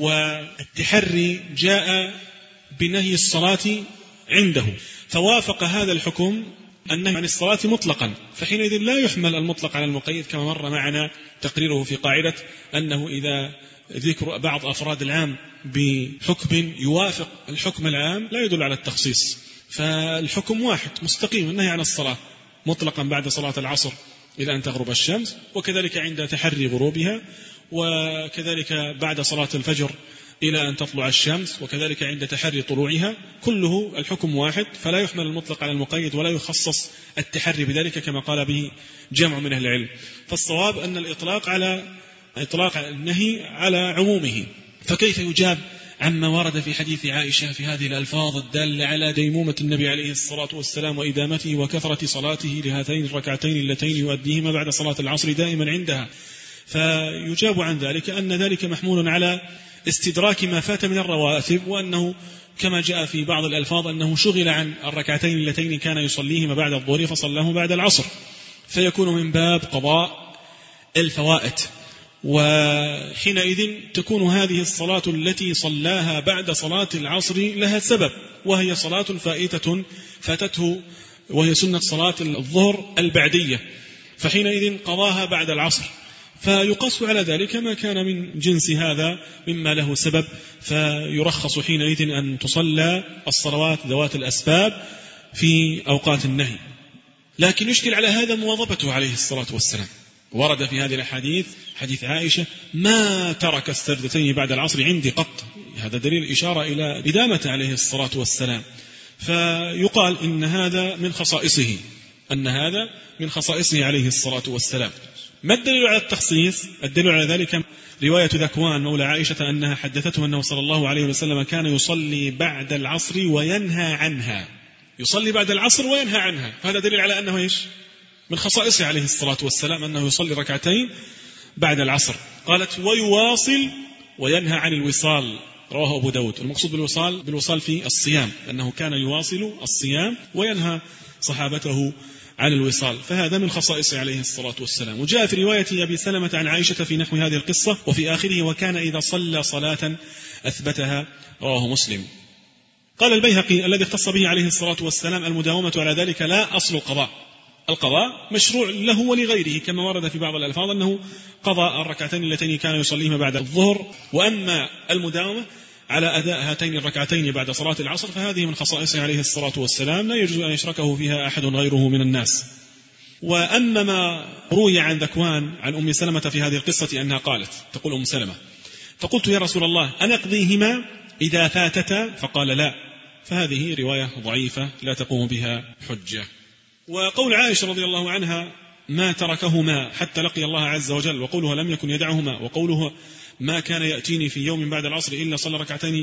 والتحري جاء بنهي الصلاة عنده، فوافق هذا الحكم النهي عن الصلاة مطلقا، فحينئذ لا يحمل المطلق على المقيد، كما مر معنا تقريره في قاعدة أنه إذا ذكر بعض أفراد العام بحكم يوافق الحكم العام لا يدل على التخصيص، فالحكم واحد مستقيم: النهي عن الصلاة مطلقا بعد صلاة العصر إلى أن تغرب الشمس، وكذلك عند تحري غروبها، وكذلك بعد صلاة الفجر إلى أن تطلع الشمس، وكذلك عند تحري طلوعها، كله الحكم واحد، فلا يحمل المطلق على المقيد ولا يخصص التحري بذلك كما قال به جمع من أهل العلم. فالصواب أن الإطلاق على إطلاق النهي على عمومه. فكيف يجاب عما ورد في حديث عائشة في هذه الألفاظ الدالة على ديمومة النبي عليه الصلاة والسلام وإدامته وكثرة صلاته لهاتين الركعتين اللتين يؤديهما بعد صلاة العصر دائما عندها؟ فيجاب عن ذلك أن ذلك محمول على استدراك ما فات من الرواتب، وأنه كما جاء في بعض الألفاظ أنه شغل عن الركعتين اللتين كان يصليهما بعد الظهر فصلاه بعد العصر، فيكون من باب قضاء الفوائت. وحينئذ تكون هذه الصلاة التي صلاها بعد صلاة العصر لها سبب، وهي صلاة فاتته وهي سنة صلاة الظهر البعدية، فحينئذ قضاها بعد العصر، فيقص على ذلك ما كان من جنس هذا مما له سبب، فيرخص حينئذ أن تصلى الصلوات ذوات الأسباب في أوقات النهي. لكن يشكل على هذا مواظبته عليه الصلاة والسلام. ورد في هذه الحديث حديث عائشة: ما ترك السجدتين بعد العصر عندي قط. هذا دليل إشارة إلى إدامة عليه الصلاة والسلام، فيقال إن هذا من خصائصه، أن هذا من خصائصه عليه الصلاة والسلام. ما الدليل على التخصيص؟ الدليل على ذلك رواية ذكوان مولى عائشة أنها حدثته أنه صلى الله عليه وسلم كان يصلي بعد العصر وينهى عنها، يصلي بعد العصر وينهى عنها، فهذا دليل على أنه إيش؟ من خصائصه عليه الصلاة والسلام أنه يصلي ركعتين بعد العصر. قالت: ويواصل وينهى عن الوصال، رواه أبو داود. المقصود بالوصال في الصيام، أنه كان يواصل الصيام وينهى صحابته عن الوصال، فهذا من خصائصه عليه الصلاة والسلام. وجاء في رواية أبي سلمة عن عائشة في نحو هذه القصة، وفي آخره: وكان إذا صلى صلاة أثبتها، رواه مسلم. قال البيهقي الذي اختص به عليه الصلاة والسلام: المداومة على ذلك لا أصل القضاء مشروع له ولغيره، كما ورد في بعض الألفاظ أنه قضى الركعتين اللتين كان يصليهما بعد الظهر. وأما المداومة على أداء هاتين الركعتين بعد صلاة العصر فهذه من خصائصه عليه الصلاة والسلام، لا يجوز أن يشركه فيها أحد غيره من الناس. وأما ما روي عن ذكوان عن أم سلمة في هذه القصة أنها قالت، تقول أم سلمة: فقلت: يا رسول الله، أنقضيهما إذا فاتتا؟ فقال: لا، فهذه رواية ضعيفة لا تقوم بها حجة. وقول عائشة رضي الله عنها ما تركهما حتى لقي الله عز وجل، وقولها لم يكن يدعهما، وقولها ما كان يأتيني في يوم بعد العصر إلا صلى ركعتين،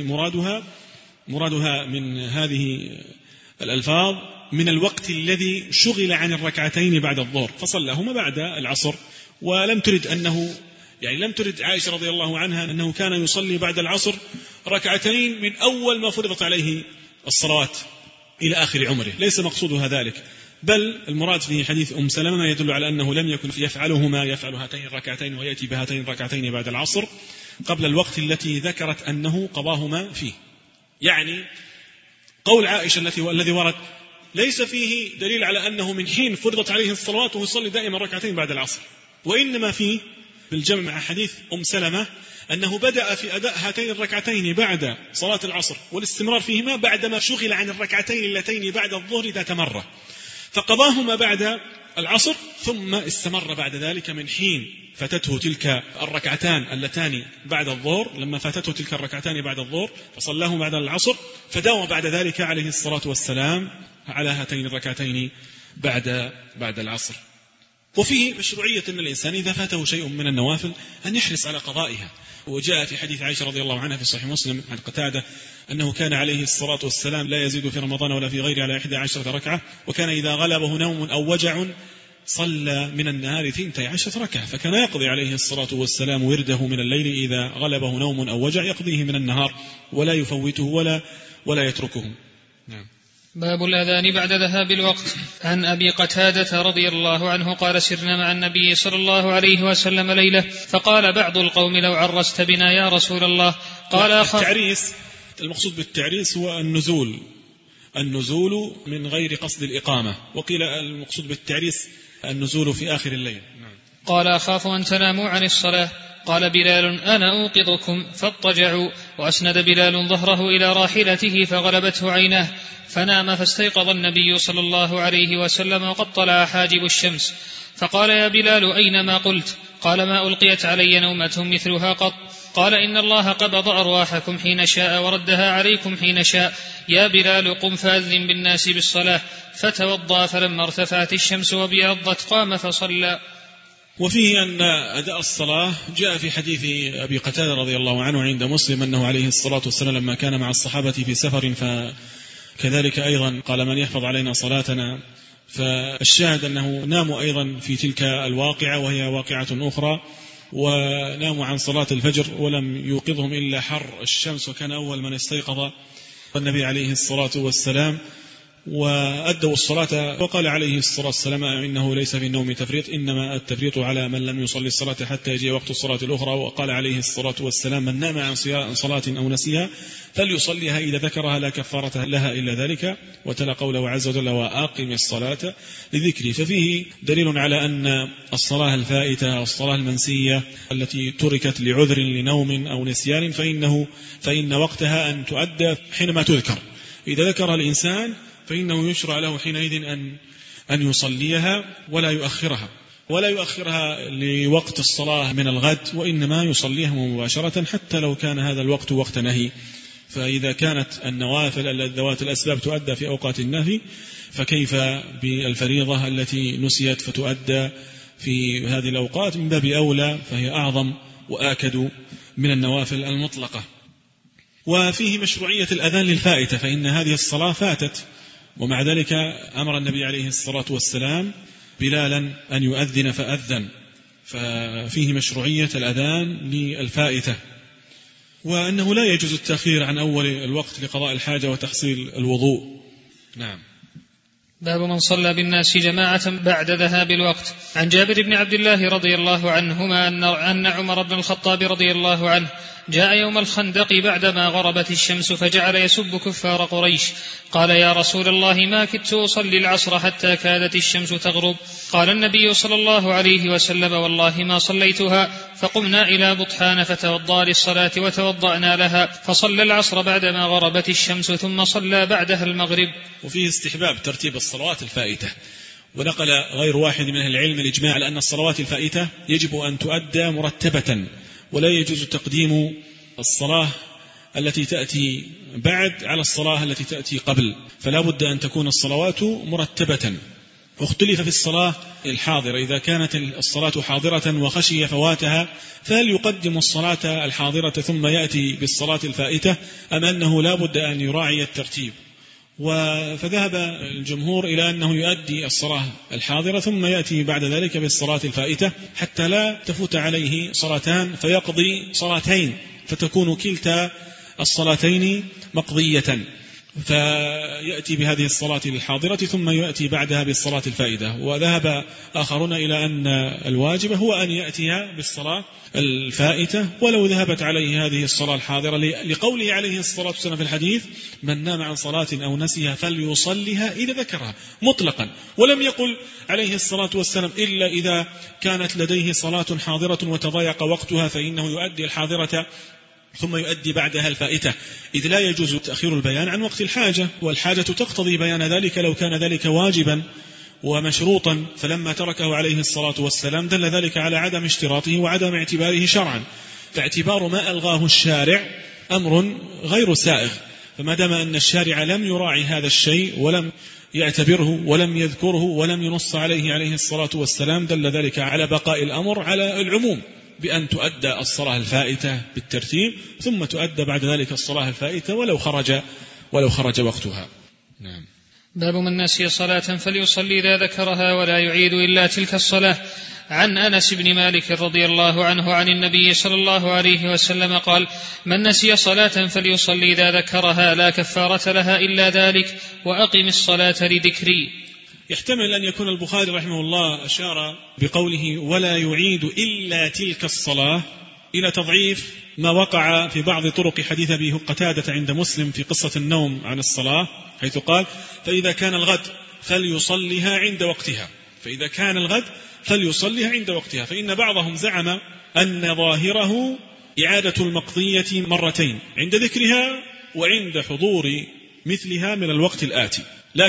مرادها من هذه الألفاظ من الوقت الذي شغل عن الركعتين بعد الظهر فصلىهما بعد العصر، ولم ترد لم ترد عائشة رضي الله عنها أنه كان يصلي بعد العصر ركعتين من أول ما فرضت عليه الصلوات إلى آخر عمره، ليس مقصودها ذلك، بل المراد في حديث أم سلمة ما يدل على أنه لم يكن يفعل هاتين الركعتين ويأتي بهاتين الركعتين بعد العصر قبل الوقت التي ذكرت أنه قضاهما فيه. يعني قول عائشة الذي ورد ليس فيه دليل على أنه من حين فرضت عليه الصلوات وهو يصلي دائما ركعتين بعد العصر، وإنما فيه بالجمع مع حديث أم سلمة أنه بدأ في أداء هاتين الركعتين بعد صلاة العصر والاستمرار فيهما بعدما شغل عن الركعتين اللتين بعد الظهر ذات مرة، فقضاهما بعد العصر ثم استمر بعد ذلك من حين فاتته تلك الركعتان اللتان بعد الظهر، لما فاتته تلك الركعتان بعد الظهر فصلاهما بعد العصر، فداوم بعد ذلك عليه الصلاة والسلام على هاتين الركعتين بعد العصر. وفيه مشروعية أن الإنسان إذا فاته شيء من النوافل أن يحرص على قضائها، وجاء في حديث عائشة رضي الله عنها في صحيح مسلم عن قتادة أنه كان عليه الصلاة والسلام لا يزيد في رمضان ولا في غيره على 11 ركعة، وكان إذا غلبه نوم أو وجع صلى من النهار 12 ركعة، فكان يقضي عليه الصلاة والسلام ورده من الليل إذا غلبه نوم أو وجع يقضيه من النهار ولا يفوته ولا يتركه. نعم. باب الأذان بعد ذهاب الوقت. عن أبي قتادة رضي الله عنه قال سرنا مع النبي صلى الله عليه وسلم ليلة فقال بعض القوم لو عرست بنا يا رسول الله قال التعريس، المقصود بالتعريس هو النزول من غير قصد الإقامة، وقيل المقصود بالتعريس النزول في آخر الليل. قال أخاف أن تناموا عن الصلاة. قال بلال أنا أوقظكم، فاضطجعوا، وأسند بلال ظهره إلى راحلته فغلبته عيناه فنام، فاستيقظ النبي صلى الله عليه وسلم وقد طلع حاجب الشمس، فقال يا بلال أين ما قلت؟ قال ما ألقيت علي نومة مثلها قط. قال إن الله قبض أرواحكم حين شاء وردها عليكم حين شاء، يا بلال قم فأذن بالناس بالصلاة. فتوضأ فلما ارتفعت الشمس وبيضت قام فصلى. وفيه أن أداء الصلاة جاء في حديث أبي قتادة رضي الله عنه عند مسلم أنه عليه الصلاة والسلام لما كان مع الصحابة في سفر فكذلك أيضا قال من يحفظ علينا صلاتنا، فالشاهد أنه ناموا أيضا في تلك الواقعة وهي واقعة أخرى، وناموا عن صلاة الفجر ولم يوقظهم إلا حر الشمس، وكان أول من استيقظ النبي عليه الصلاة والسلام وأدوا الصلاة، وقال عليه الصلاة والسلام إنه ليس في النوم تفريط، إنما التفريط على من لم يصلي الصلاة حتى يجي وقت الصلاة الأخرى. وقال عليه الصلاة والسلام من نام عن صلاة أو نسيها فليصليها إذا ذكرها لا كفارة لها إلا ذلك، وتلا قوله عز وجل وأقم الصلاة لذكري. ففيه دليل على أن الصلاة الفائتة والصلاة المنسية التي تركت لعذر لنوم أو نسيان فإن وقتها أن تؤدى حينما تذكر، إذا ذكر الإنسان فإنه يشرع له حينئذ أن يصليها ولا يؤخرها لوقت الصلاة من الغد، وإنما يصليها مباشرة حتى لو كان هذا الوقت وقت نهي. فإذا كانت النوافل ذوات الأسباب تؤدى في أوقات النهي فكيف بالفريضة التي نسيت فتؤدى في هذه الأوقات؟ من باب أولى، فهي أعظم وآكد من النوافل المطلقة. وفيه مشروعية الأذان للفائتة، فإن هذه الصلاة فاتت، ومع ذلك أمر النبي عليه الصلاة والسلام بلالا أن يؤذن فأذن، ففيه مشروعية الأذان للفائتة، وأنه لا يجوز التأخير عن أول الوقت لقضاء الحاجة وتحصيل الوضوء. نعم. باب من صلى بالناس جماعة بعد ذهاب الوقت. عن جابر بن عبد الله رضي الله عنهما أن عمر بن الخطاب رضي الله عنه جاء يوم الخندق بعدما غربت الشمس فجعل يسب كفار قريش. قال يا رسول الله ما كدت أصلي العصر حتى كادت الشمس تغرب. قال النبي صلى الله عليه وسلم والله ما صليتها. فقمنا إلى بطحان فتوضأ للصلاة وتوضأنا لها، فصلى العصر بعدما غربت الشمس ثم صلى بعدها المغرب. وفيه استحباب ترتيب الصلوات الفائتة، ونقل غير واحد من أهل العلم الإجماع على أن الصلوات الفائتة يجب أن تؤدى مرتبة، ولا يجوز تقديم الصلاة التي تأتي بعد على الصلاة التي تأتي قبل، فلا بد أن تكون الصلوات مرتبة. واختلف في الصلاة الحاضرة، إذا كانت الصلاة حاضرة وخشي فواتها فهل يقدم الصلاة الحاضرة ثم يأتي بالصلاة الفائتة، أم أنه لا بد أن يراعي الترتيب؟ فذهب الجمهور إلى أنه يؤدي الصلاة الحاضرة ثم يأتي بعد ذلك بالصلاة الفائتة حتى لا تفوت عليه صلاتان فيقضي صلاتين، فتكون كلتا الصلاتين مقضية، فيأتي بهذه الصلاة الحاضرة ثم يأتي بعدها بالصلاة الفائدة. وذهب آخرون إلى أن الواجب هو أن يأتي بالصلاة الفائتة ولو ذهبت عليه هذه الصلاة الحاضرة، لقوله عليه الصلاة والسلام في الحديث: من نام عن صلاة أو نسيها فليصليها إذا ذكرها، مطلقا، ولم يقل عليه الصلاة والسلام إلا إذا كانت لديه صلاة حاضرة وتضايق وقتها فإنه يؤدي الحاضرة ثم يؤدي بعدها الفائتة، إذ لا يجوز تأخير البيان عن وقت الحاجة، والحاجة تقتضي بيان ذلك لو كان ذلك واجبا ومشروطا، فلما تركه عليه الصلاة والسلام دل ذلك على عدم اشتراطه وعدم اعتباره شرعا، فاعتبار ما ألغاه الشارع أمر غير سائغ، فما دام أن الشارع لم يراعي هذا الشيء ولم يعتبره ولم يذكره ولم ينص عليه الصلاة والسلام دل ذلك على بقاء الأمر على العموم، بأن تؤدى الصلاة الفائتة بالترتيب ثم تؤدى بعد ذلك الصلاة الفائتة ولو خرج وقتها. نعم. باب من نسي صلاة فليصلي إذا ذكرها ولا يعيد إلا تلك الصلاة. عن أنس بن مالك رضي الله عنه عن النبي صلى الله عليه وسلم قال: من نسي صلاة فليصلي إذا ذكرها لا كفارة لها إلا ذلك، وأقم الصلاة لذكري. يحتمل أن يكون البخاري رحمه الله أشار بقوله ولا يعيد إلا تلك الصلاة إلى تضعيف ما وقع في بعض طرق حديث أبي قتادة عند مسلم في قصة النوم عن الصلاة، حيث قال: فإذا كان الغد فليصليها عند وقتها، فإذا كان الغد فليصليها عند وقتها، فإن بعضهم زعم أن ظاهره إعادة المقضية مرتين عند ذكرها وعند حضور مثلها من الوقت الآتي،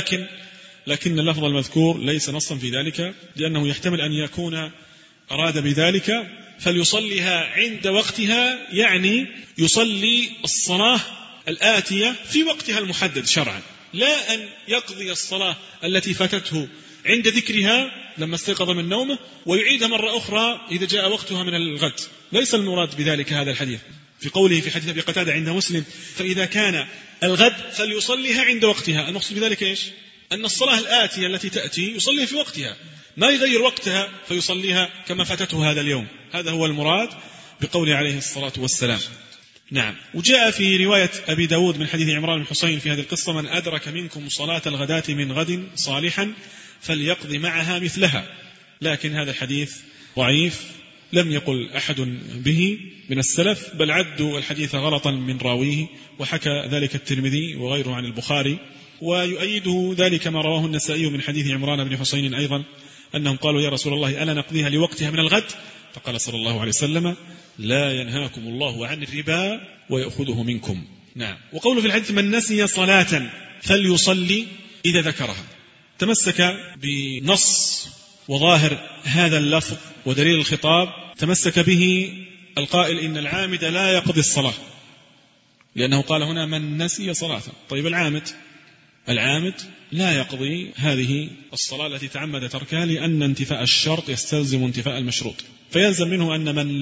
لكن اللفظ المذكور ليس نصا في ذلك، لأنه يحتمل أن يكون أراد بذلك فليصليها عند وقتها، يعني يصلي الصلاة الآتية في وقتها المحدد شرعا، لا أن يقضي الصلاة التي فاتته عند ذكرها لما استيقظ من نومه ويعيدها مرة أخرى إذا جاء وقتها من الغد. ليس المراد بذلك هذا الحديث في قوله في حديث أبي قتادة عند مسلم: فإذا كان الغد فليصليها عند وقتها، المقصود بذلك إيش؟ أن الصلاة الآتية التي تأتي يصليها في وقتها، ما يغير وقتها فيصليها كما فاتته هذا اليوم. هذا هو المراد بقوله عليه الصلاة والسلام. نعم. وجاء في رواية أبي داود من حديث عمران بن حسين في هذه القصة: من أدرك منكم صلاة الغداة من غد صالحا فليقضي معها مثلها، لكن هذا الحديث ضعيف، لم يقل أحد به من السلف، بل عدوا الحديث غلطا من راويه، وحكى ذلك الترمذي وغيره عن البخاري. ويؤيده ذلك ما رواه النسائي من حديث عمران بن حسين أيضا أنهم قالوا: يا رسول الله ألا نقضيها لوقتها من الغد؟ فقال صلى الله عليه وسلم: لا ينهاكم الله عن الربا ويأخذه منكم. نعم. وقوله في الحديث: من نسي صلاة فليصلي إذا ذكرها، تمسك بنص وظاهر هذا اللفظ ودليل الخطاب، تمسك به القائل إن العامد لا يقضي الصلاة، لأنه قال هنا من نسي صلاة. طيب العامد لا يقضي هذه الصلاة التي تعمد تركها، لأن انتفاء الشرط يستلزم انتفاء المشروط، فيلزم منه أن من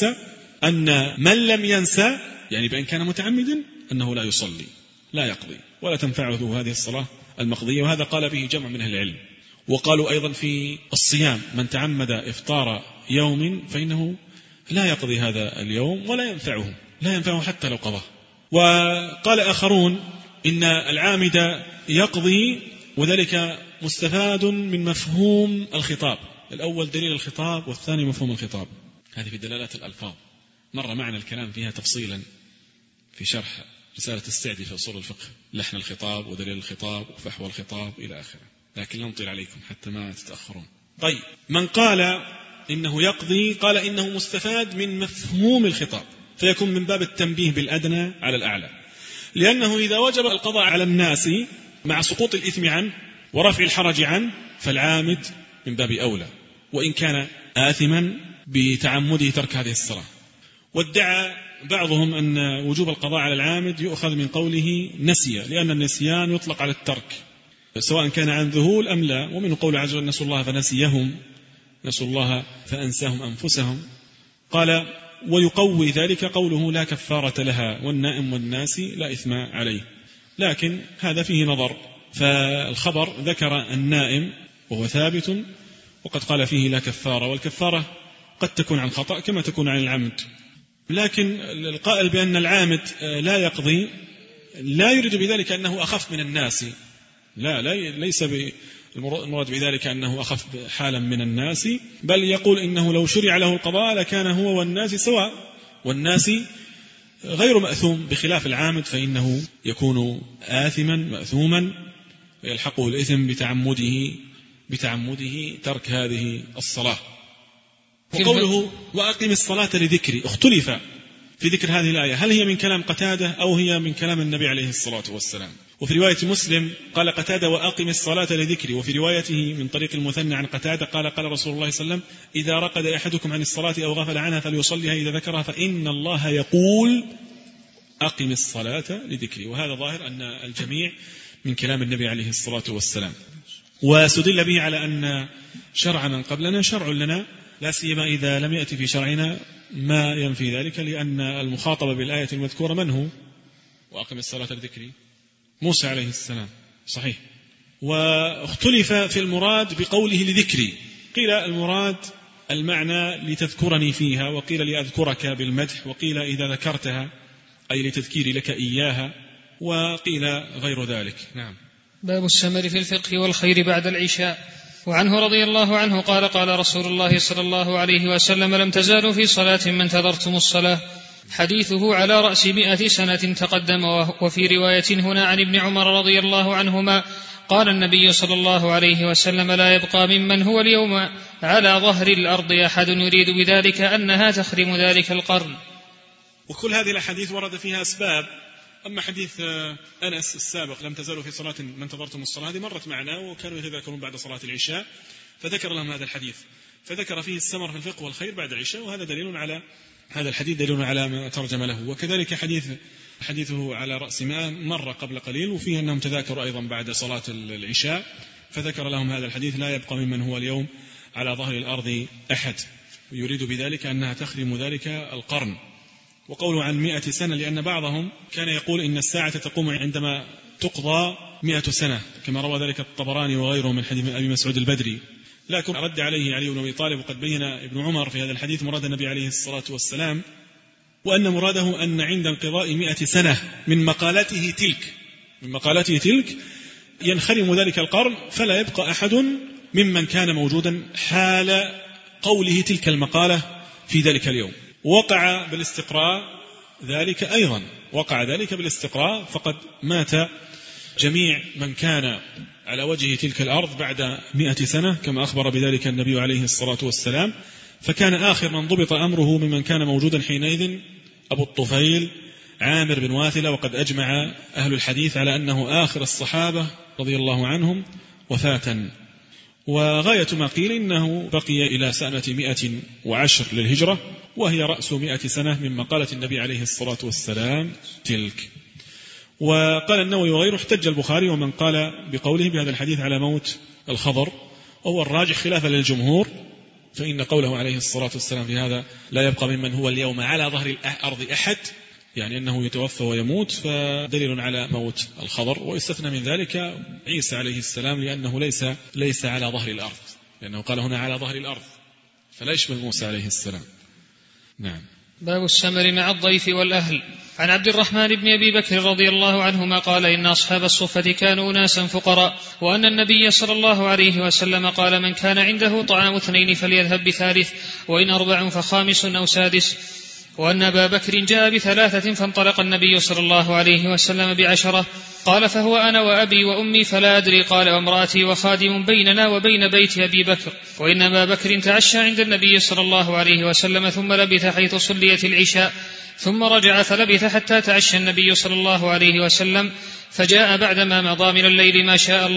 لم ينسى يعني بأن كان متعمدا أنه لا يصلي، لا يقضي، ولا تنفعه هذه الصلاة المقضية. وهذا قال به جمع من أهل العلم. وقالوا أيضا في الصيام: من تعمد إفطار يوم فإنه لا يقضي هذا اليوم ولا ينفعه حتى لو قضاه. وقال آخرون إن العامد يقضي، وذلك مستفاد من مفهوم الخطاب، الأول دليل الخطاب والثاني مفهوم الخطاب. هذه في دلالات الألفاظ، مر معنا الكلام فيها تفصيلا في شرح رسالة السعدي في أصول الفقه، لحن الخطاب ودليل الخطاب وفحوى الخطاب إلى آخره، لكن لا نطيل عليكم حتى ما تتأخرون. طيب، من قال إنه يقضي قال إنه مستفاد من مفهوم الخطاب، فيكون من باب التنبيه بالأدنى على الأعلى، لأنه إذا وجب القضاء على الناس مع سقوط الإثم عنه ورفع الحرج عنه فالعامد من باب أولى، وإن كان آثما بتعمده ترك هذه الصلاة. وادعى بعضهم أن وجوب القضاء على العامد يؤخذ من قوله نسي، لأن النسيان يطلق على الترك سواء كان عن ذهول أم لا، ومن قول عز وجل نسوا الله فنسيهم، نسوا الله فأنساهم أنفسهم. قال ويقوي ذلك قوله لا كفارة لها والنائم والناس لا إثم عليه، لكن هذا فيه نظر، فالخبر ذكر النائم وهو ثابت، وقد قال فيه لا كفارة، والكفارة قد تكون عن خطأ كما تكون عن العمد. لكن القائل بأن العامد لا يقضي لا يريد بذلك أنه أخف من الناس، ليس المراد بذلك أنه أخف حالا من الناس، بل يقول إنه لو شرع له القضاء لكان هو والناس سواء، والناس غير مأثوم، بخلاف العامد فإنه يكون آثما مأثوما ويلحقه الإثم بتعمده ترك هذه الصلاة. وقوله وأقم الصلاة لذكري، اختلف في ذكر هذه الآية، هل هي من كلام قتادة أو هي من كلام النبي عليه الصلاة والسلام؟ وفي رواية مسلم قال قتادة وأقم الصلاة لذكري، وفي روايته من طريق المثنى عن قتادة قال قال رسول الله صلى الله عليه وسلم إذا رقد أحدكم عن الصلاة أو غفل عنها فليصليها إذا ذكرها فإن الله يقول أقم الصلاة لذكري. وهذا ظاهر أن الجميع من كلام النبي عليه الصلاة والسلام، وسدل به على أن شرع من قبلنا شرع لنا، لا سيما إذا لم يأتي في شرعنا ما ينفي ذلك، لأن المخاطب بالآية المذكورة من هو؟ وأقم الصلاة لذكري موسى عليه السلام، صحيح. واختلف في المراد بقوله لذكري، قيل المراد المعنى لتذكرني فيها، وقيل لأذكرك بالمدح، وقيل إذا ذكرتها أي لتذكيري لك إياها، وقيل غير ذلك. نعم. باب السمر في الفقه والخير بعد العشاء. وعنه رضي الله عنه قال قال رسول الله صلى الله عليه وسلم لم تزالوا في صلاة ما انتظرتم الصلاة، حديثه على رأس 100 سنة تقدم. وفي رواية هنا عن ابن عمر رضي الله عنهما قال النبي صلى الله عليه وسلم لا يبقى ممن هو اليوم على ظهر الأرض أحد يريد بذلك أنها تخرم ذلك القرن. وكل هذه الحديث ورد فيها أسباب. أما حديث أنس السابق لم تزالوا في صلاة ما انتظرتم الصلاة، هذه مرت معنا وكانوا يتذاكرون بعد صلاة العشاء، فذكر لهم هذا الحديث، فذكر فيه السمر في الفقه والخير بعد العشاء، وهذا دليل على هذا الحديث دليل على ما ترجم له. وكذلك حديثه على رأس 100 مر قبل قليل، وفيه أنهم تذاكروا أيضا بعد صلاة العشاء، فذكر لهم هذا الحديث لا يبقى ممن هو اليوم على ظهر الأرض أحد يريد بذلك أنها تخرم ذلك القرن. وقوله عن 100 سنة لأن بعضهم كان يقول إن الساعة تقوم عندما تقضى 100 سنة، كما روى ذلك الطبراني وغيره من حديث أبي مسعود البدري، لكن رد عليه علي بن أبي طالب، وقد بين ابن عمر في هذا الحديث مراد النبي عليه الصلاة والسلام، وأن مراده أن عند انقضاء 100 سنة من مقالته تلك ينخرم ذلك القرن، فلا يبقى أحد ممن كان موجودا حال قوله تلك المقالة في ذلك اليوم. وقع بالاستقراء ذلك أيضا، فقد مات جميع من كان على وجه تلك الأرض بعد 100 سنة كما أخبر بذلك النبي عليه الصلاة والسلام، فكان آخر من ضبط أمره ممن كان موجودا حينئذ أبو الطفيل عامر بن واثلة، وقد أجمع أهل الحديث على أنه آخر الصحابة رضي الله عنهم وفاة. وغاية ما قيل إنه بقي إلى سنة 110 للهجرة، وهي رأس 100 سنة من مقالة النبي عليه الصلاة والسلام تلك. وقال النووي وغيره احتج البخاري ومن قال بقوله بهذا الحديث على موت الخضر، وهو الراجح خلافا للجمهور، فإن قوله عليه الصلاة والسلام في هذا لا يبقى ممن هو اليوم على ظهر الأرض أحد، يعني أنه يتوفى ويموت، فدليل على موت الخضر. واستثنى من ذلك عيسى عليه السلام لأنه ليس على ظهر الأرض، لأنه قال هنا على ظهر الأرض، فلا يشمل موسى عليه السلام. نعم. باب السمر مع الضيف والأهل. عن عبد الرحمن بن أبي بكر رضي الله عنهما قال إن أصحاب الصفة كانوا ناسا فقراء، وأن النبي صلى الله عليه وسلم قال من كان عنده طعام 2 فليذهب ب3، وإن 4 فخامس أو سادس. وأن أبا بكر جاء ب3 فانطلق النبي صلى الله عليه وسلم ب10، قال فهو أنا وأبي وأمي فلا أدري، قال وامرأتي وخادم بيننا وبين بيت أبي بكر. وإن أبا بكر تعشى عند النبي صلى الله عليه وسلم ثم لبث حيث صليت العشاء، ثم رجع فلبث حتى تعشى النبي صلى الله عليه وسلم، فجاء بعدما مضى من الليل ما شاء الله،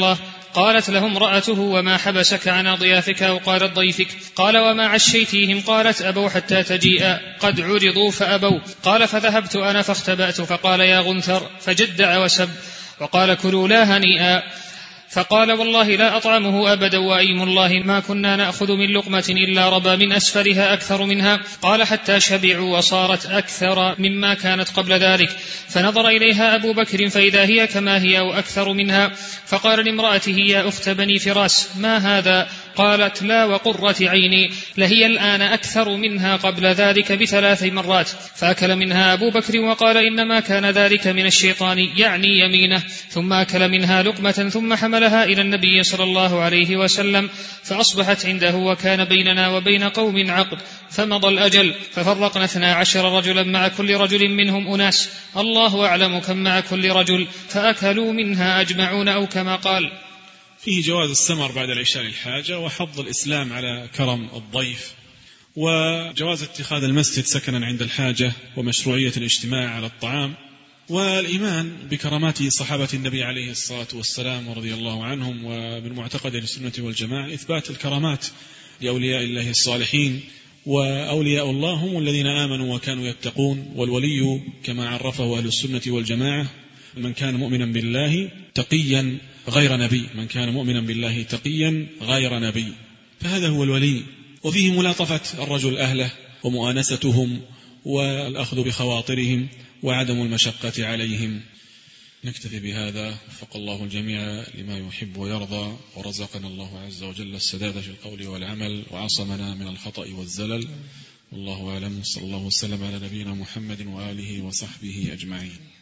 قالت له امرأته: وما حبسك عن أضيافك أو قالت ضيفك؟ قال: وما عشيتيهم؟ قالت: أبوا حتى تجيء، قد عرضوا فأبوا. قال: فذهبت أنا فاختبأت، فقال: يا غنثر، فجدع وسب وقال: كلوا لا هنيئا. فقال: والله لا أطعمه أبدا، وأيم الله ما كنا نأخذ من لقمة إلا ربى من أسفلها أكثر منها. قال: حتى شبعوا وصارت أكثر مما كانت قبل ذلك. فنظر إليها أبو بكر فإذا هي كما هي وأكثر منها. فقال لامرأته: يا أخت بني فراس، ما هذا؟ قالت: لا وقرة عيني، لهي الآن أكثر منها قبل ذلك ب3 مرات. فأكل منها أبو بكر وقال: إنما كان ذلك من الشيطان، يعني يمينه. ثم أكل منها لقمة ثم حملها إلى النبي صلى الله عليه وسلم، فأصبحت عنده، وكان بيننا وبين قوم عقد، فمضى الأجل، ففرقنا 12 رجلا، مع كل رجل منهم أناس، الله أعلم كم مع كل رجل، فأكلوا منها أجمعون، أو كما قال. فيه جواز السمر بعد العشاء للحاجة، وحض الإسلام على كرم الضيف، وجواز اتخاذ المسجد سكنا عند الحاجة، ومشروعية الاجتماع على الطعام، والإيمان بكرامات صحابة النبي عليه الصلاة والسلام ورضي الله عنهم. ومن معتقد السنة والجماعة إثبات الكرامات لأولياء الله الصالحين، وأولياء الله هم الذين آمنوا وكانوا يتقون. والولي كما عرفه أهل السنة والجماعة: من كان مؤمنا بالله تقيا غير نبي، من كان مؤمنا بالله تقيا غير نبي، فهذا هو الولي. وفيه ملاطفة الرجل أهله ومؤانستهم والأخذ بخواطرهم وعدم المشقة عليهم. نكتفي بهذا، وفق الله الجميع لما يحب ويرضى، ورزقنا الله عز وجل السداد في القول والعمل، وعصمنا من الخطأ والزلل. والله أعلم، صلى الله وسلم على نبينا محمد وآله وصحبه أجمعين.